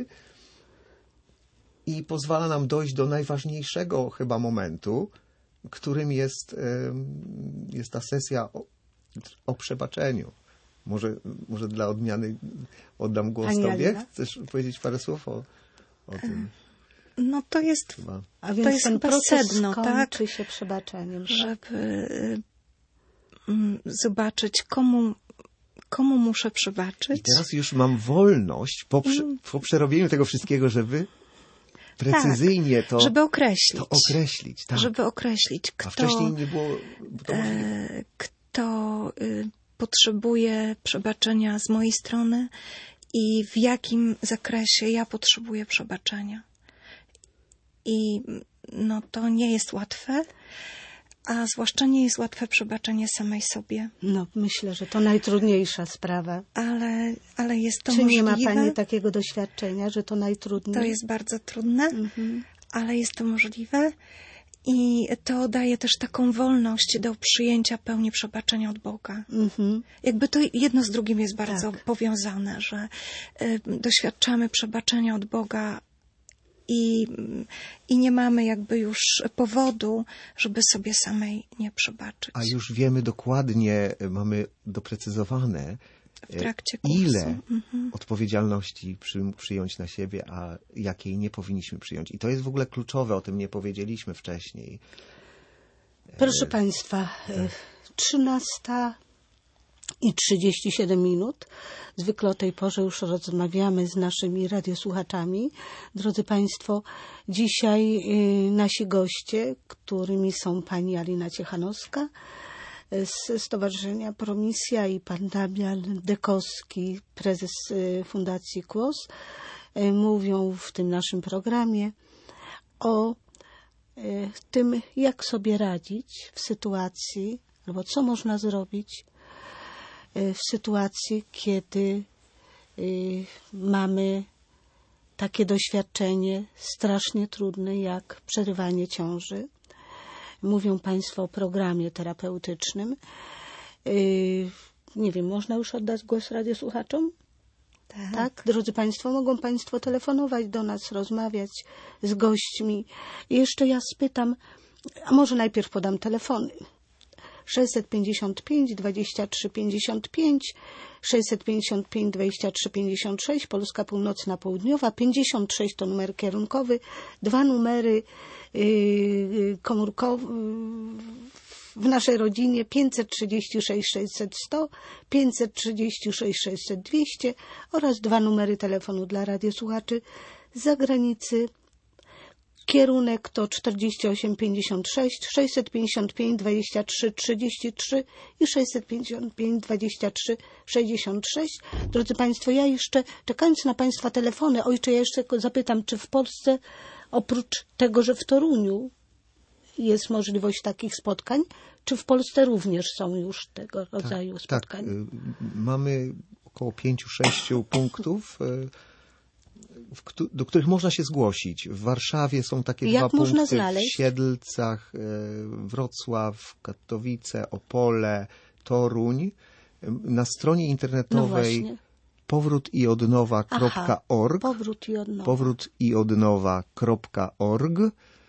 i pozwala nam dojść do najważniejszego chyba momentu, którym jest ta sesja o przebaczeniu. Może dla odmiany oddam głos Tobie. Chcesz powiedzieć parę słów o tym? No to jest chyba. A więc to jest ten proces sedno, kończy tak? się przebaczeniem. Żeby zobaczyć, komu muszę przebaczyć. I teraz już mam wolność po przerobieniu tego wszystkiego, żeby precyzyjnie to określić. Tak. Żeby określić, a wcześniej nie było to kto potrzebuje przebaczenia z mojej strony i w jakim zakresie ja potrzebuję przebaczenia. I no to nie jest łatwe, a zwłaszcza nie jest łatwe przebaczenie samej sobie. No, myślę, że to najtrudniejsza sprawa. Ale jest to Czy możliwe. nie ma Pani takiego doświadczenia, że to najtrudniej? To jest bardzo trudne, ale jest to możliwe. I to daje też taką wolność do przyjęcia pełni przebaczenia od Boga. Jakby to jedno z drugim jest bardzo powiązane, że doświadczamy przebaczenia od Boga i nie mamy jakby już powodu, żeby sobie samej nie przebaczyć. A już wiemy dokładnie, mamy doprecyzowane, W trakcie kursu. ile odpowiedzialności przyjąć na siebie, a jakiej nie powinniśmy przyjąć. I to jest w ogóle kluczowe, o tym nie powiedzieliśmy wcześniej. Proszę Państwa, 13:37. Zwykle o tej porze już rozmawiamy z naszymi radiosłuchaczami. Drodzy Państwo, dzisiaj nasi goście, którymi są pani Alina Ciechanowska z Stowarzyszenia Promisja i pan Damian Dekowski, prezes Fundacji KWOS, mówią w tym naszym programie o tym, jak sobie radzić w sytuacji, albo co można zrobić w sytuacji, kiedy mamy takie doświadczenie strasznie trudne, jak przerywanie ciąży. Mówią Państwo o programie terapeutycznym. Nie wiem, można już oddać głos radiosłuchaczom? Tak? Drodzy Państwo, mogą Państwo telefonować do nas, rozmawiać z gośćmi. I jeszcze ja spytam, a może najpierw podam telefony. 655 23 55, 655 23 56, Polska Północna Południowa, 56 to numer kierunkowy, 2 numery komórkowe w naszej rodzinie 536 600 100, 536 600 200 oraz 2 numery telefonu dla radiosłuchaczy z zagranicy. Kierunek to 4856, 655 23 33 i 655 23 66. Drodzy Państwo, ja jeszcze, czekając na Państwa telefony, ojcze, ja jeszcze zapytam, czy w Polsce, oprócz tego, że w Toruniu jest możliwość takich spotkań, czy w Polsce również są już tego rodzaju spotkań? Tak, mamy około 5-6 punktów, do których można się zgłosić. W Warszawie są takie Jak 2 można punkty, znaleźć? w Siedlcach, Wrocław, Katowice, Opole, Toruń. Na stronie internetowej powrótiodnowa.org powrótiodnowa.org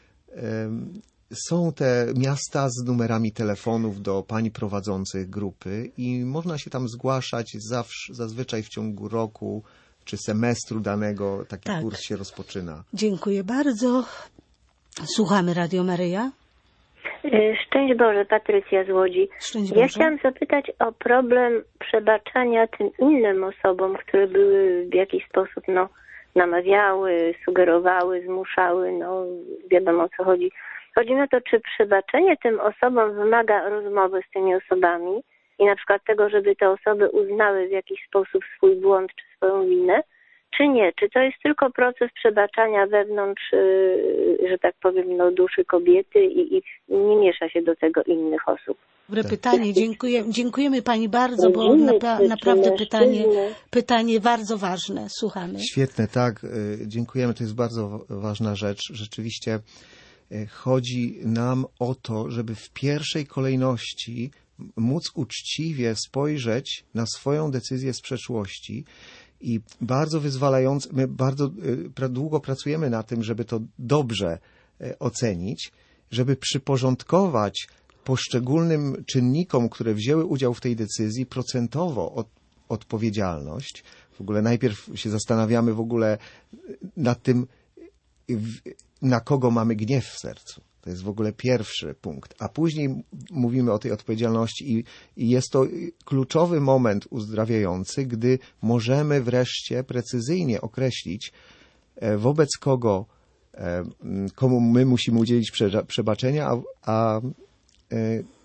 są te miasta z numerami telefonów do pani prowadzących grupy i można się tam zgłaszać zazwyczaj w ciągu roku czy semestru danego taki kurs się rozpoczyna. Dziękuję bardzo. Słuchamy Radio Maryja. Szczęść Boże, Patrycja z Łodzi. Szczęść Boże. Ja chciałam zapytać o problem przebaczania tym innym osobom, które były w jakiś sposób namawiały, sugerowały, zmuszały, wiadomo o co chodzi. Chodzi o to, czy przebaczenie tym osobom wymaga rozmowy z tymi osobami i na przykład tego, żeby te osoby uznały w jakiś sposób swój błąd czy swoją winę, czy nie? Czy to jest tylko proces przebaczania wewnątrz, że tak powiem, duszy kobiety i nie miesza się do tego innych osób? Dobre pytanie. Dziękujemy Pani bardzo, bo naprawdę pytanie bardzo ważne. Słuchamy. Świetne, tak. Dziękujemy. To jest bardzo ważna rzecz. Rzeczywiście chodzi nam o to, żeby w pierwszej kolejności móc uczciwie spojrzeć na swoją decyzję z przeszłości i bardzo wyzwalająco, my bardzo długo pracujemy na tym, żeby to dobrze ocenić, żeby przyporządkować poszczególnym czynnikom, które wzięły udział w tej decyzji, procentowo odpowiedzialność. W ogóle najpierw się zastanawiamy w ogóle nad tym, na kogo mamy gniew w sercu. To jest w ogóle pierwszy punkt. A później mówimy o tej odpowiedzialności i jest to kluczowy moment uzdrawiający, gdy możemy wreszcie precyzyjnie określić, wobec komu my musimy udzielić przebaczenia, a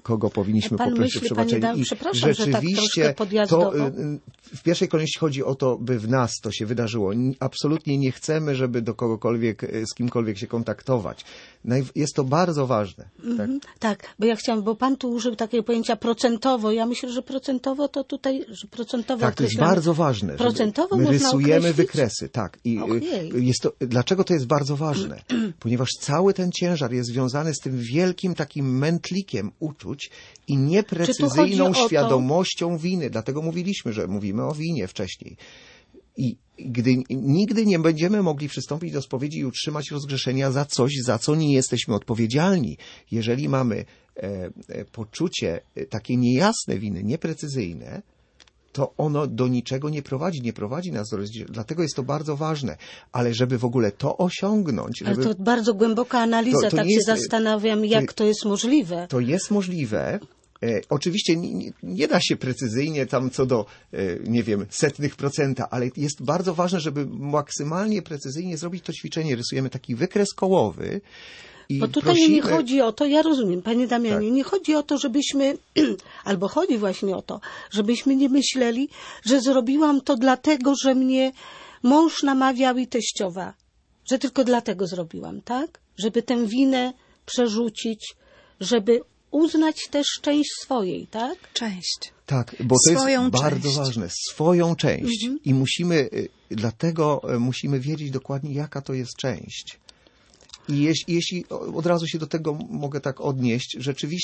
kogo powinniśmy Pan poprosić o myśli, przebaczenie. panie I przepraszam, że tak rzeczywiście troszkę podjazdowo. to w pierwszej kolejności chodzi o to, by w nas to się wydarzyło. Absolutnie nie chcemy, żeby do kogokolwiek, z kimkolwiek się kontaktować. Jest to bardzo ważne. Tak? Tak, bo ja chciałam, bo pan tu użył takiego pojęcia procentowo. Ja myślę, że procentowo to tutaj, że procentowo Tak, to jest określamy. bardzo ważne. Procentowo my można rysujemy określić? wykresy, tak. I dlaczego to jest bardzo ważne? Ponieważ cały ten ciężar jest związany z tym wielkim takim mętlikiem uczuć i nieprecyzyjną świadomością winy. Dlatego mówiliśmy, że mówimy o winie wcześniej. I gdy nigdy nie będziemy mogli przystąpić do spowiedzi i utrzymać rozgrzeszenia za coś, za co nie jesteśmy odpowiedzialni, jeżeli mamy poczucie takie niejasne winy, nieprecyzyjne, to ono do niczego nie prowadzi nas do rozgrzeszenia. Dlatego jest to bardzo ważne. Ale żeby w ogóle to osiągnąć... Ale to bardzo głęboka analiza, tak się zastanawiam, jak to jest możliwe. To jest możliwe. Oczywiście nie da się precyzyjnie tam co do, nie wiem, 0,01%, ale jest bardzo ważne, żeby maksymalnie precyzyjnie zrobić to ćwiczenie. Rysujemy taki wykres kołowy i bo tutaj nie chodzi o to, ja rozumiem, panie Damianie, tak. Nie chodzi o to, żebyśmy, albo chodzi właśnie o to, żebyśmy nie myśleli, że zrobiłam to dlatego, że mnie mąż namawiał i teściowa, że tylko dlatego zrobiłam, tak? Żeby tę winę przerzucić, żeby uznać też część swojej, tak? Część. Tak, bo to swoją jest część. Bardzo ważne. Swoją część. I dlatego musimy wiedzieć dokładnie, jaka to jest część. I jeśli od razu się do tego mogę tak odnieść,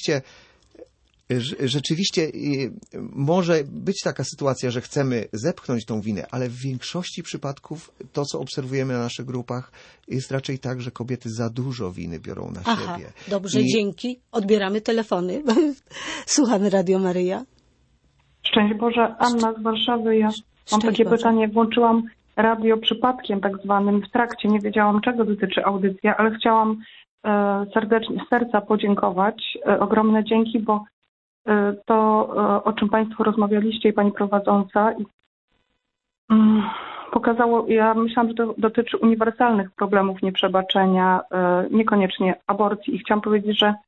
rzeczywiście może być taka sytuacja, że chcemy zepchnąć tą winę, ale w większości przypadków to, co obserwujemy na naszych grupach, jest raczej tak, że kobiety za dużo winy biorą na siebie. Dobrze, dzięki. Odbieramy telefony. Słuchamy Radio Maryja. Szczęść Boże, Anna z Warszawy. Ja mam takie pytanie. Włączyłam radio przypadkiem tak zwanym w trakcie. Nie wiedziałam, czego dotyczy audycja, ale chciałam serdecznie z serca podziękować. Ogromne dzięki, bo to, o czym Państwo rozmawialiście i Pani prowadząca, pokazało, ja myślałam, że to dotyczy uniwersalnych problemów nieprzebaczenia, niekoniecznie aborcji. I chciałam powiedzieć, że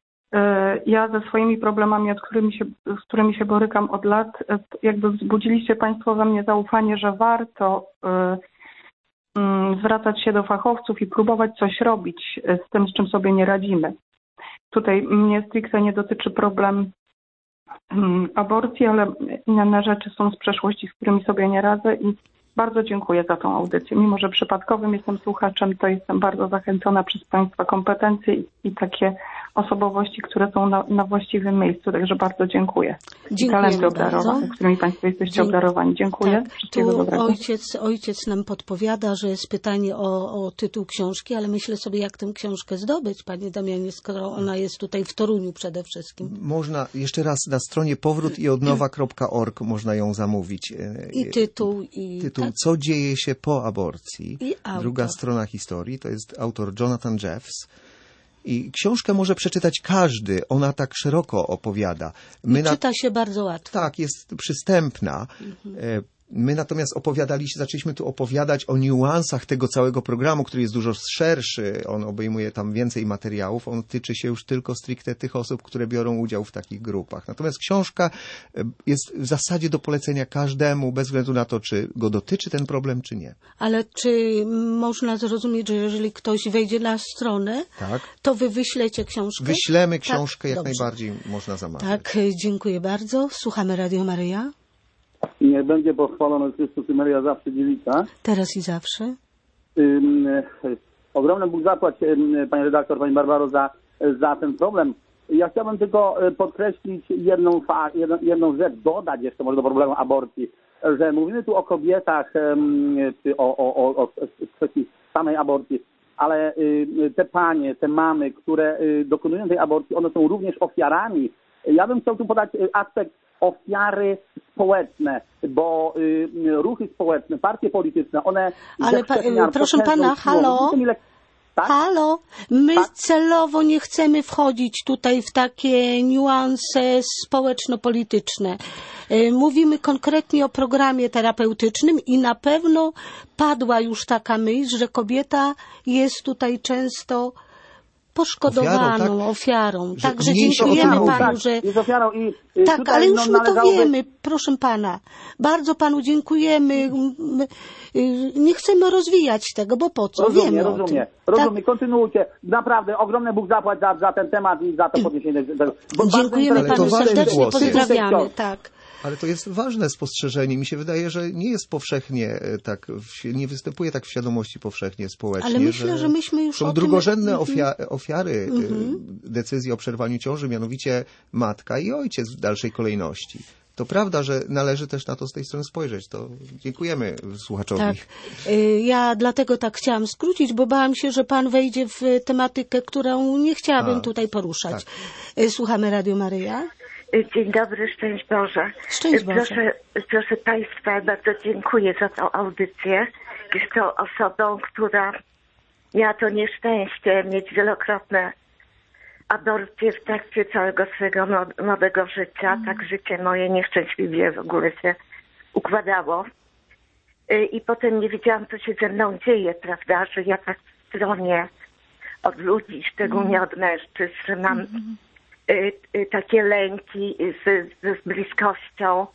ja ze swoimi problemami, z którymi się borykam od lat, jakby wzbudziliście Państwo we mnie zaufanie, że warto zwracać się do fachowców i próbować coś robić z tym, z czym sobie nie radzimy. Tutaj mnie stricte nie dotyczy problem aborcji, ale inne rzeczy są z przeszłości, z którymi sobie nie radzę i bardzo dziękuję za tą audycję. Mimo że przypadkowym jestem słuchaczem, to jestem bardzo zachęcona przez Państwa kompetencje i takie osobowości, które są na właściwym miejscu. Także bardzo dziękuję. I talenty obdarowane, którymi Państwo jesteście obdarowani. Dziękuję. Tak, wszystkiego dobrego. Ojciec nam podpowiada, że jest pytanie o tytuł książki, ale myślę sobie, jak tę książkę zdobyć, panie Damianie, skoro ona jest tutaj w Toruniu przede wszystkim. Można jeszcze raz na stronie powrótiodnowa.org można ją zamówić. I tytuł. Tak. Co dzieje się po aborcji? Druga strona historii, to jest autor Jonathan Jeffs. I książkę może przeczytać każdy, ona tak szeroko opowiada. Czyta się bardzo łatwo. Tak, jest przystępna. My natomiast zaczęliśmy tu opowiadać o niuansach tego całego programu, który jest dużo szerszy. On obejmuje tam więcej materiałów. On tyczy się już tylko stricte tych osób, które biorą udział w takich grupach. Natomiast książka jest w zasadzie do polecenia każdemu, bez względu na to, czy go dotyczy ten problem, czy nie. Ale czy można zrozumieć, że jeżeli ktoś wejdzie na stronę, to wy wyślecie książkę? Wyślemy książkę, jak najbardziej można zamawiać. Tak, dziękuję bardzo. Słuchamy Radio Maryja. Niech będzie pochwalony Chrystus i Maryja zawsze dziewica. Teraz i zawsze. Ogromny Bóg zapłać, pani redaktor, pani Barbaro, za ten problem. Ja chciałbym tylko podkreślić jedną rzecz, dodać jeszcze może do problemu aborcji, że mówimy tu o kobietach, czy o kwestii samej aborcji, ale te panie, te mamy, które dokonują tej aborcji, one są również ofiarami. Ja bym chciał tu podać aspekt ofiary społeczne, bo ruchy społeczne, partie polityczne, one... Ale proszę pana, halo? Tak? Halo? My celowo nie chcemy wchodzić tutaj w takie niuanse społeczno-polityczne. Mówimy konkretnie o programie terapeutycznym i na pewno padła już taka myśl, że kobieta jest tutaj często poszkodowaną, ofiarą. że Także mniej się o tym dziękujemy mówi. panu, tak, że... jest ofiarą i Tak, tutaj, ale już my to należałoby- wiemy, proszę pana. Bardzo panu dziękujemy. Nie chcemy rozwijać tego, bo po co? Wiemy o tym. Rozumiem, kontynuujcie. Naprawdę, ogromny Bóg zapłać za ten temat i za to podniesienie tego. Bo Dziękujemy Ale to panu ważny serdecznie, głos jest. pozdrawiamy. Tak. Ale to jest ważne spostrzeżenie. Mi się wydaje, że nie jest powszechnie tak, nie występuje tak w świadomości powszechnie społecznie. Ale myślę, że myśmy już są o tym... drugorzędne ofiary decyzji o przerwaniu ciąży, mianowicie matka i ojciec w dalszej kolejności. To prawda, że należy też na to z tej strony spojrzeć. To dziękujemy słuchaczowi. Tak. Ja dlatego tak chciałam skrócić, bo bałam się, że pan wejdzie w tematykę, którą nie chciałabym tutaj poruszać. Tak. Słuchamy Radio Maryja. Dzień dobry, szczęść Boże. Szczęść Boże. Proszę Państwa, bardzo dziękuję za tą audycję. Jestem osobą, która miała to nieszczęście mieć wielokrotne aborcje w trakcie całego swojego młodego życia. Tak życie moje nieszczęśliwie w ogóle się układało. I potem nie wiedziałam, co się ze mną dzieje, prawda, że ja tak stronię od ludzi, szczególnie od mężczyzn, że mam takie lęki z bliskością,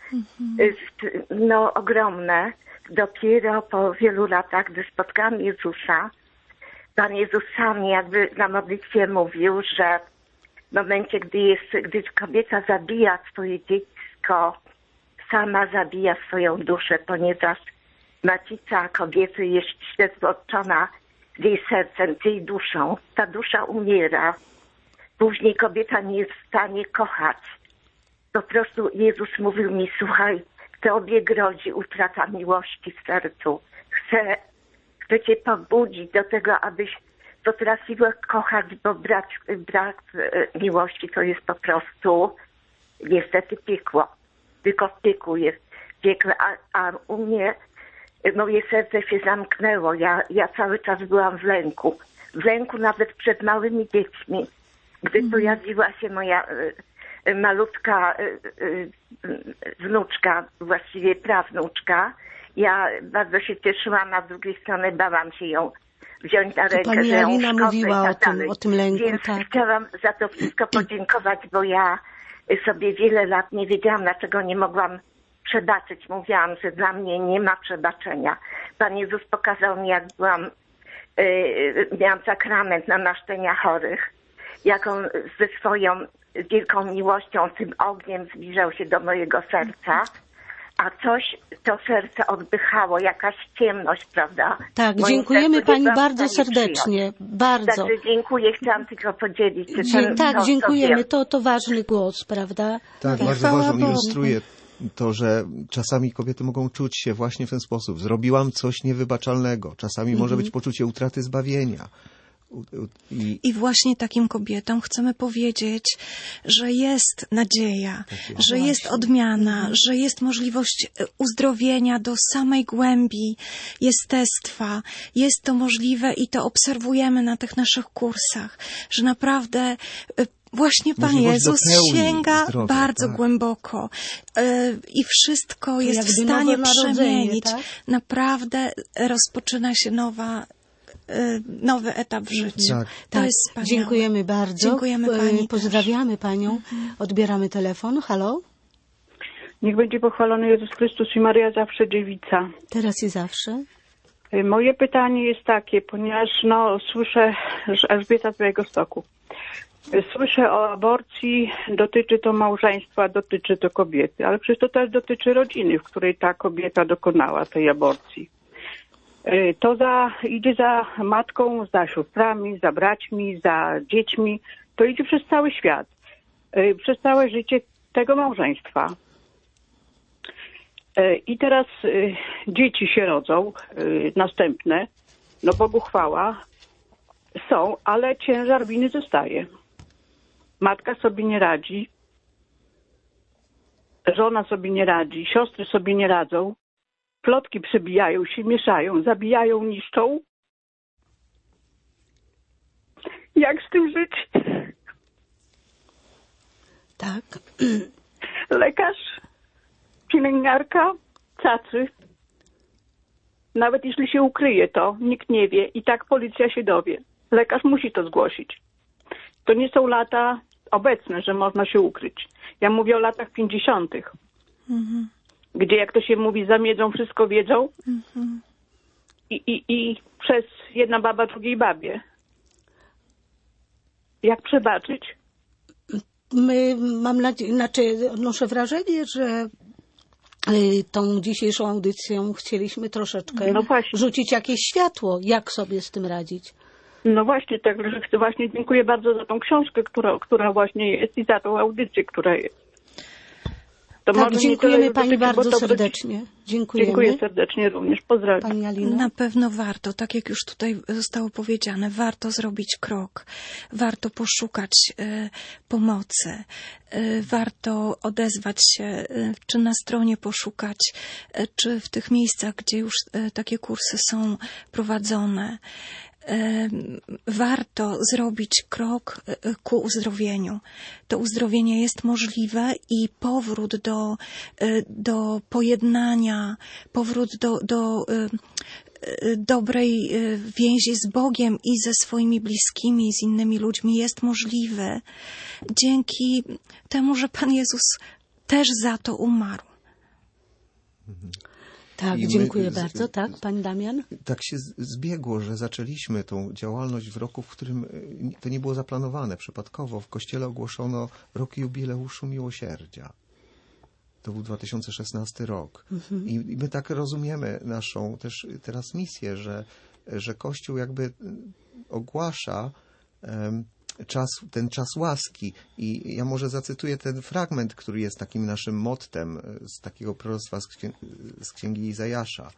no ogromne. Dopiero po wielu latach, gdy spotkałam Jezusa, Pan Jezus sam jakby na modlitwie mówił, że w momencie, gdy kobieta zabija swoje dziecko, sama zabija swoją duszę, ponieważ macica kobiety jest źle złączona z jej sercem, z jej duszą. Ta dusza umiera. Później kobieta nie jest w stanie kochać. Po prostu Jezus mówił mi, słuchaj, tobie grozi utrata miłości w sercu. Chcę cię pobudzić do tego, abyś potrafiła kochać, bo brak miłości to jest po prostu niestety piekło. Tylko w piekłu jest piekle, a u mnie moje serce się zamknęło. Ja cały czas byłam w lęku. W lęku nawet przed małymi dziećmi. Gdy pojawiła się moja malutka wnuczka, właściwie prawnuczka, ja bardzo się cieszyłam, a z drugiej strony bałam się ją wziąć na rękę, pani że ją Alina uszkodzę mówiła i tak dalej. o tym lęku. Więc tak. chciałam za to wszystko podziękować, bo ja sobie wiele lat nie wiedziałam, dlaczego nie mogłam przebaczyć. Mówiłam, że dla mnie nie ma przebaczenia. Pan Jezus pokazał mi, jak miałam sakrament namaszczenia chorych, jak on ze swoją wielką miłością, tym ogniem zbliżał się do mojego serca, a to serce oddychało, jakaś ciemność, prawda? Tak, Moim dziękujemy sercu pani nie byłam w bardzo stanie serdecznie. przyjąć. Bardzo. Także dziękuję, chciałam tylko podzielić się Dziękujemy. To ważny głos, prawda? Tak, bardzo ważny. On ilustruje to, że czasami kobiety mogą czuć się właśnie w ten sposób. Zrobiłam coś niewybaczalnego. Czasami może być poczucie utraty zbawienia. I właśnie takim kobietom chcemy powiedzieć, że jest nadzieja, że jest odmiana, że jest możliwość uzdrowienia do samej głębi jestestwa. Jest to możliwe i to obserwujemy na tych naszych kursach, że naprawdę właśnie Pan Jezus sięga zdrowia, bardzo głęboko i wszystko to jest w stanie przemienić. Tak? Naprawdę rozpoczyna się nowy etap w życiu. Tak. To jest wspaniałe. Dziękujemy bardzo. Dziękujemy pani. Pozdrawiamy panią. Odbieramy telefon. Halo? Niech będzie pochwalony Jezus Chrystus i Maria zawsze dziewica. Teraz i zawsze. Moje pytanie jest takie, ponieważ słyszę, że Elżbieta z Białegostoku. Słyszę o aborcji, dotyczy to małżeństwa, dotyczy to kobiety, ale przecież to też dotyczy rodziny, w której ta kobieta dokonała tej aborcji. To idzie za matką, za siostrami, za braćmi, za dziećmi. To idzie przez cały świat, przez całe życie tego małżeństwa. I teraz dzieci się rodzą, następne, Bogu chwała, są, ale ciężar winy zostaje. Matka sobie nie radzi, żona sobie nie radzi, siostry sobie nie radzą. Plotki przebijają się, mieszają, zabijają, niszczą. Jak z tym żyć? Tak. Lekarz, pielęgniarka, cacy. Nawet jeśli się ukryje to, nikt nie wie i tak policja się dowie. Lekarz musi to zgłosić. To nie są lata obecne, że można się ukryć. Ja mówię o latach 50., gdzie, jak to się mówi, za miedzą wszystko wiedzą i przez jedna baba drugiej babie. Jak przebaczyć? Mam nadzieję, odnoszę wrażenie, że tą dzisiejszą audycją chcieliśmy troszeczkę rzucić jakieś światło, jak sobie z tym radzić. No właśnie, także właśnie dziękuję bardzo za tą książkę, która właśnie jest, i za tą audycję, która jest. To tak, dziękujemy Pani bardzo serdecznie. Dziękuję serdecznie również. Pozdrawiam. Pani Alino? Na pewno warto, tak jak już tutaj zostało powiedziane, warto zrobić krok, warto poszukać pomocy, warto odezwać się, czy na stronie poszukać, czy w tych miejscach, gdzie już takie kursy są prowadzone. Warto zrobić krok ku uzdrowieniu. To uzdrowienie jest możliwe i powrót do pojednania, powrót do dobrej więzi z Bogiem i ze swoimi bliskimi, z innymi ludźmi jest możliwy dzięki temu, że Pan Jezus też za to umarł. Tak, dziękuję bardzo. Tak, Pan Damian? Tak się zbiegło, że zaczęliśmy tą działalność w roku, w którym to nie było zaplanowane. Przypadkowo w Kościele ogłoszono rok jubileuszu miłosierdzia. To był 2016 rok. I my tak rozumiemy naszą też teraz misję, że Kościół jakby ogłasza ten czas łaski. I ja może zacytuję ten fragment, który jest takim naszym mottem z takiego proroctwa z Księgi Izajasza,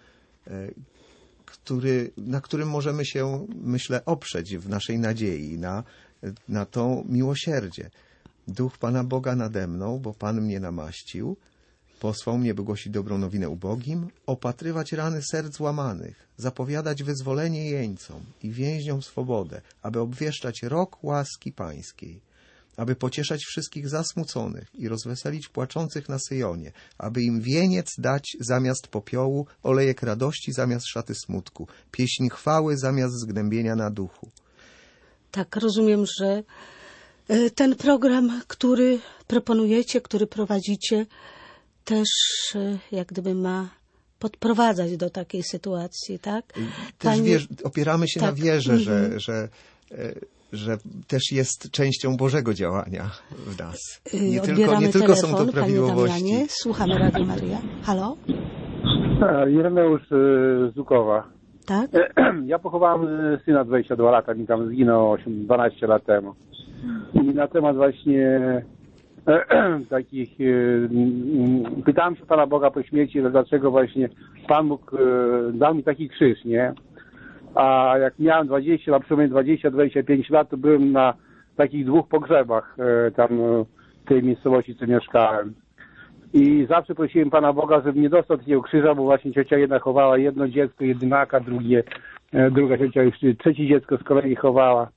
na którym możemy się, myślę, oprzeć w naszej nadziei na to miłosierdzie. Duch Pana Boga nade mną, bo Pan mnie namaścił, posłał mnie, by głosić dobrą nowinę ubogim, opatrywać rany serc łamanych, zapowiadać wyzwolenie jeńcom i więźniom swobodę, aby obwieszczać rok łaski Pańskiej, aby pocieszać wszystkich zasmuconych i rozweselić płaczących na Syjonie, aby im wieniec dać zamiast popiołu, olejek radości zamiast szaty smutku, pieśń chwały zamiast zgnębienia na duchu. Tak, rozumiem, że ten program, który proponujecie, który prowadzicie, też jak gdyby ma podprowadzać do takiej sytuacji, tak? Też opieramy się na wierze, że też jest częścią Bożego działania w nas. Nie tylko są to prawidłowości. Panie Damianie, słuchamy Radio Maryja. Halo? Ireneusz z Łukowa. Tak? Ja pochowałem syna 22 lata, mi tam zginął 12 lat temu. I na temat właśnie takich, pytałem się Pana Boga po śmierci, że dlaczego właśnie Pan Bóg dał mi taki krzyż, nie? A jak miałem 20 lat, przynajmniej 20-25 lat, to byłem na takich 2 pogrzebach tam w tej miejscowości, co mieszkałem. I zawsze prosiłem Pana Boga, żeby nie dostał takiego krzyża, bo właśnie ciocia jedna chowała jedno dziecko, jedynaka, druga ciocia już trzecie dziecko z kolei chowała.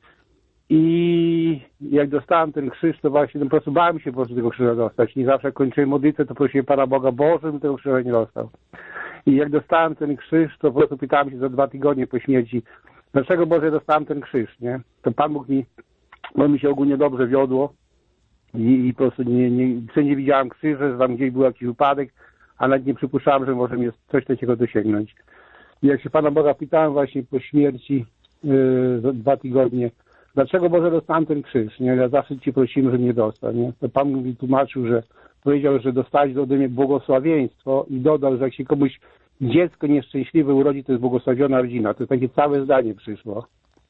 I jak dostałem ten krzyż, to właśnie po prostu bałem się po prostu tego krzyża dostać. I zawsze jak kończyłem modlitwę, to prosiłem Pana Boga, Boże, bym tego krzyża nie dostał. I jak dostałem ten krzyż, to po prostu pytałem się za 2 tygodnie po śmierci, dlaczego Boże dostałem ten krzyż, nie? To Pan Bóg bo mi się ogólnie dobrze wiodło i po prostu wszędzie widziałem krzyże, że tam gdzieś był jakiś upadek, a nawet nie przypuszczałem, że może mnie coś takiego dosięgnąć. I jak się Pana Boga pytałem właśnie po śmierci za 2 tygodnie, dlaczego Boże dostałem ten krzyż, nie? Ja zawsze Cię prosimy, żeby nie dostał, nie? To Pan mi tłumaczył, że powiedział, że dostałeś ode mnie błogosławieństwo i dodał, że jak się komuś dziecko nieszczęśliwe urodzi, to jest błogosławiona rodzina. To takie całe zdanie przyszło.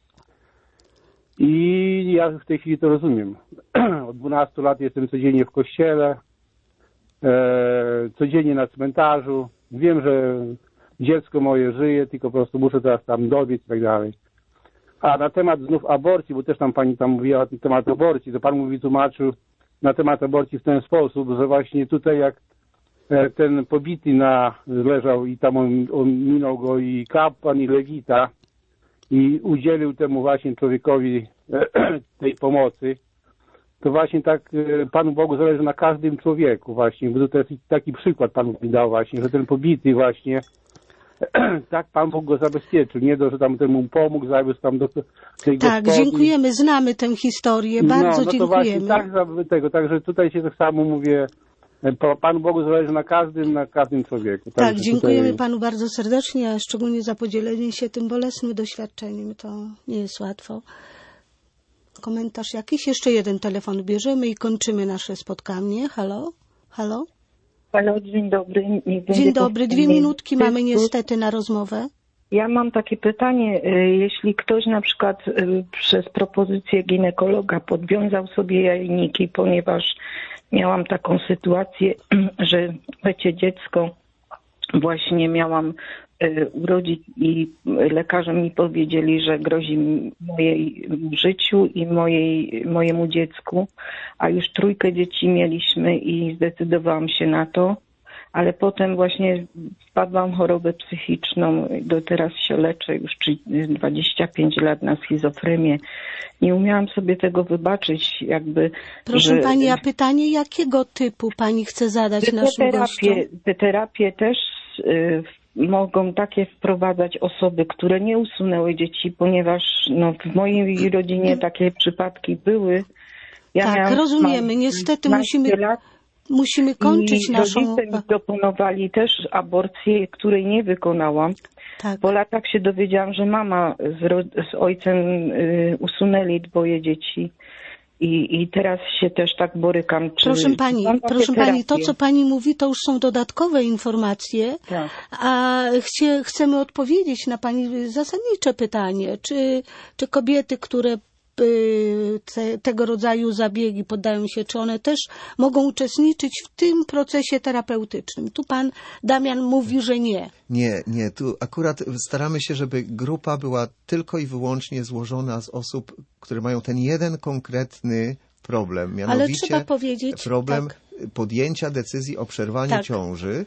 I ja w tej chwili to rozumiem. Od 12 lat jestem codziennie w kościele, codziennie na cmentarzu. Wiem, że dziecko moje żyje, tylko po prostu muszę teraz tam dobiec i tak dalej. A na temat znów aborcji, bo też tam pani tam mówiła na temat aborcji, to Pan tłumaczył na temat aborcji w ten sposób, że właśnie tutaj jak ten pobity leżał i tam minął go i kapłan i lewita i udzielił temu właśnie człowiekowi tej pomocy, to właśnie tak Panu Bogu zależy na każdym człowieku właśnie, bo to jest taki przykład Pan mi dał właśnie, że ten pobity właśnie tak Pan Bóg go zabezpieczył. Nie że tam temu pomógł, zawiózł tam do tej Tak, gospody. dziękujemy, znamy tę historię, bardzo to właśnie dziękujemy. także tutaj się tak samo mówię, Panu Bogu zależy na każdym człowieku. Tak, Także dziękujemy tutaj... Panu bardzo serdecznie, a szczególnie za podzielenie się tym bolesnym doświadczeniem. To nie jest łatwo. Komentarz jakiś? Jeszcze jeden telefon bierzemy i kończymy nasze spotkanie. Halo? Halo? Halo, dzień dobry. Dzień dobry, 2 minutki mamy niestety na rozmowę. Ja mam takie pytanie, jeśli ktoś na przykład przez propozycję ginekologa podwiązał sobie jajniki, ponieważ miałam taką sytuację, że trzecie dziecko właśnie miałam urodzić i lekarze mi powiedzieli, że grozi mojej życiu i mojemu dziecku, a już 3 dzieci mieliśmy i zdecydowałam się na to, ale potem właśnie wpadłam w chorobę psychiczną, do teraz się leczę już 25 lat na schizofrenię. Nie umiałam sobie tego wybaczyć, jakby... Proszę Pani, a pytanie jakiego typu Pani chce zadać naszym gościom? Te terapie też mogą takie wprowadzać osoby, które nie usunęły dzieci, ponieważ w mojej rodzinie takie przypadki były. Tak, rozumiemy. Niestety musimy kończyć naszą... Rodzice mi proponowali też aborcję, której nie wykonałam. Tak. Po latach się dowiedziałam, że mama z ojcem usunęli 2 dzieci. I teraz się też tak borykam. Proszę Pani, to co Pani mówi, to już są dodatkowe informacje, tak. A chcemy odpowiedzieć na Pani zasadnicze pytanie. Czy kobiety, które tego rodzaju zabiegi poddają się, czy one też mogą uczestniczyć w tym procesie terapeutycznym? Tu Pan Damian mówi, że nie. Nie. Tu akurat staramy się, żeby grupa była tylko i wyłącznie złożona z osób, które mają ten jeden konkretny problem. Mianowicie ale trzeba powiedzieć, problem podjęcia decyzji o przerwaniu ciąży.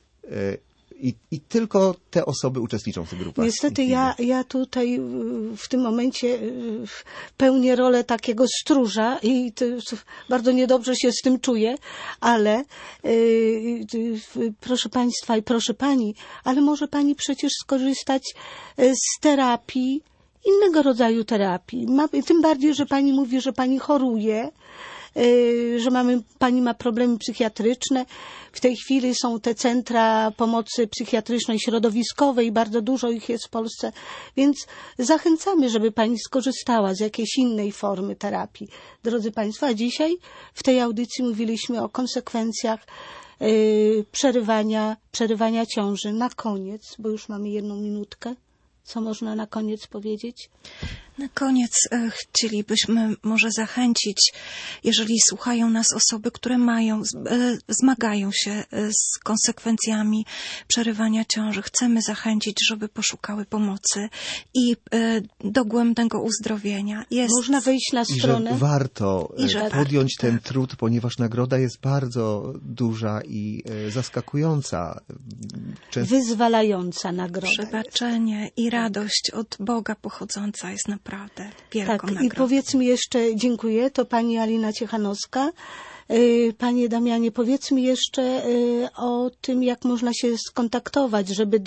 I tylko te osoby uczestniczą w tych grupach. Niestety ja tutaj w tym momencie pełnię rolę takiego stróża i bardzo niedobrze się z tym czuję, ale proszę Państwa i proszę Pani, ale może Pani przecież skorzystać z terapii, innego rodzaju terapii. Tym bardziej, że Pani mówi, że Pani choruje, że Pani ma problemy psychiatryczne. W tej chwili są te centra pomocy psychiatrycznej, środowiskowej, bardzo dużo ich jest w Polsce, więc zachęcamy, żeby Pani skorzystała z jakiejś innej formy terapii. Drodzy Państwo, a dzisiaj w tej audycji mówiliśmy o konsekwencjach przerywania ciąży. Na koniec, bo już mamy 1 minutkę. Co można na koniec powiedzieć? Na koniec chcielibyśmy może zachęcić, jeżeli słuchają nas osoby, które zmagają się z konsekwencjami przerywania ciąży. Chcemy zachęcić, żeby poszukały pomocy i dogłębnego uzdrowienia. Można wejść na stronę. I że warto podjąć ten trud, ponieważ nagroda jest bardzo duża i zaskakująca. Wyzwalająca nagroda. Przebaczenie i radość od Boga pochodząca jest naprawdę wielką nagrodą. I powiedzmy jeszcze, dziękuję, to Pani Alina Ciechanowska. Panie Damianie, powiedzmy jeszcze o tym, jak można się skontaktować, żeby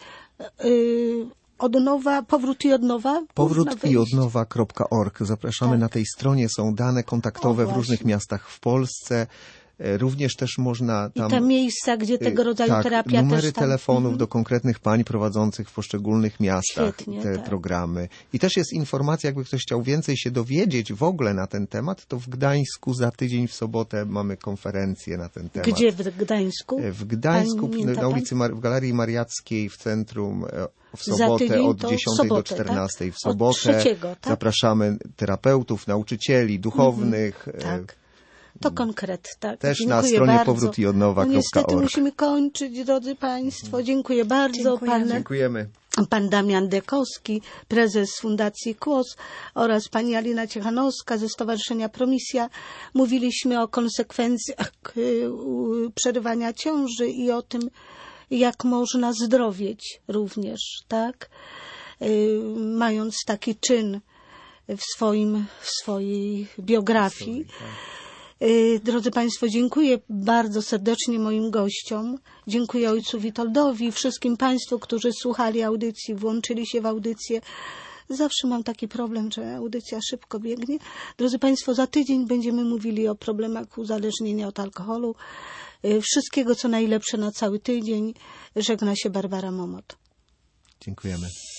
powrót i odnowa? Powrót-i-odnowa.org. Zapraszamy na tej stronie, są dane kontaktowe w różnych miastach w Polsce. Również też można tam... I te miejsca, gdzie tego rodzaju terapia numery też tam... telefonów do konkretnych pań prowadzących w poszczególnych miastach te programy. I też jest informacja, jakby ktoś chciał więcej się dowiedzieć w ogóle na ten temat, to w Gdańsku za tydzień w sobotę mamy konferencję na ten temat. Gdzie w Gdańsku? W Gdańsku, na ulicy w Galerii Mariackiej w centrum w sobotę od 10 do 14 w sobotę. 3, Zapraszamy terapeutów, nauczycieli, duchownych. To konkret, tak. Też dziękuję na stronie bardzo. powrótiodnowa.org. Niestety musimy kończyć, drodzy Państwo. Dziękuję bardzo. Dziękujemy. Pan Damian Dekowski, prezes Fundacji KWOS oraz pani Alina Ciechanowska ze Stowarzyszenia Promisja. Mówiliśmy o konsekwencjach przerywania ciąży i o tym, jak można zdrowieć również, tak? Mając taki czyn w swojej biografii. Drodzy Państwo, dziękuję bardzo serdecznie moim gościom. Dziękuję ojcu Witoldowi, wszystkim Państwu, którzy słuchali audycji, włączyli się w audycję. Zawsze mam taki problem, że audycja szybko biegnie. Drodzy Państwo, za tydzień będziemy mówili o problemach uzależnienia od alkoholu. Wszystkiego, co najlepsze na cały tydzień. Żegna się Barbara Momot. Dziękujemy.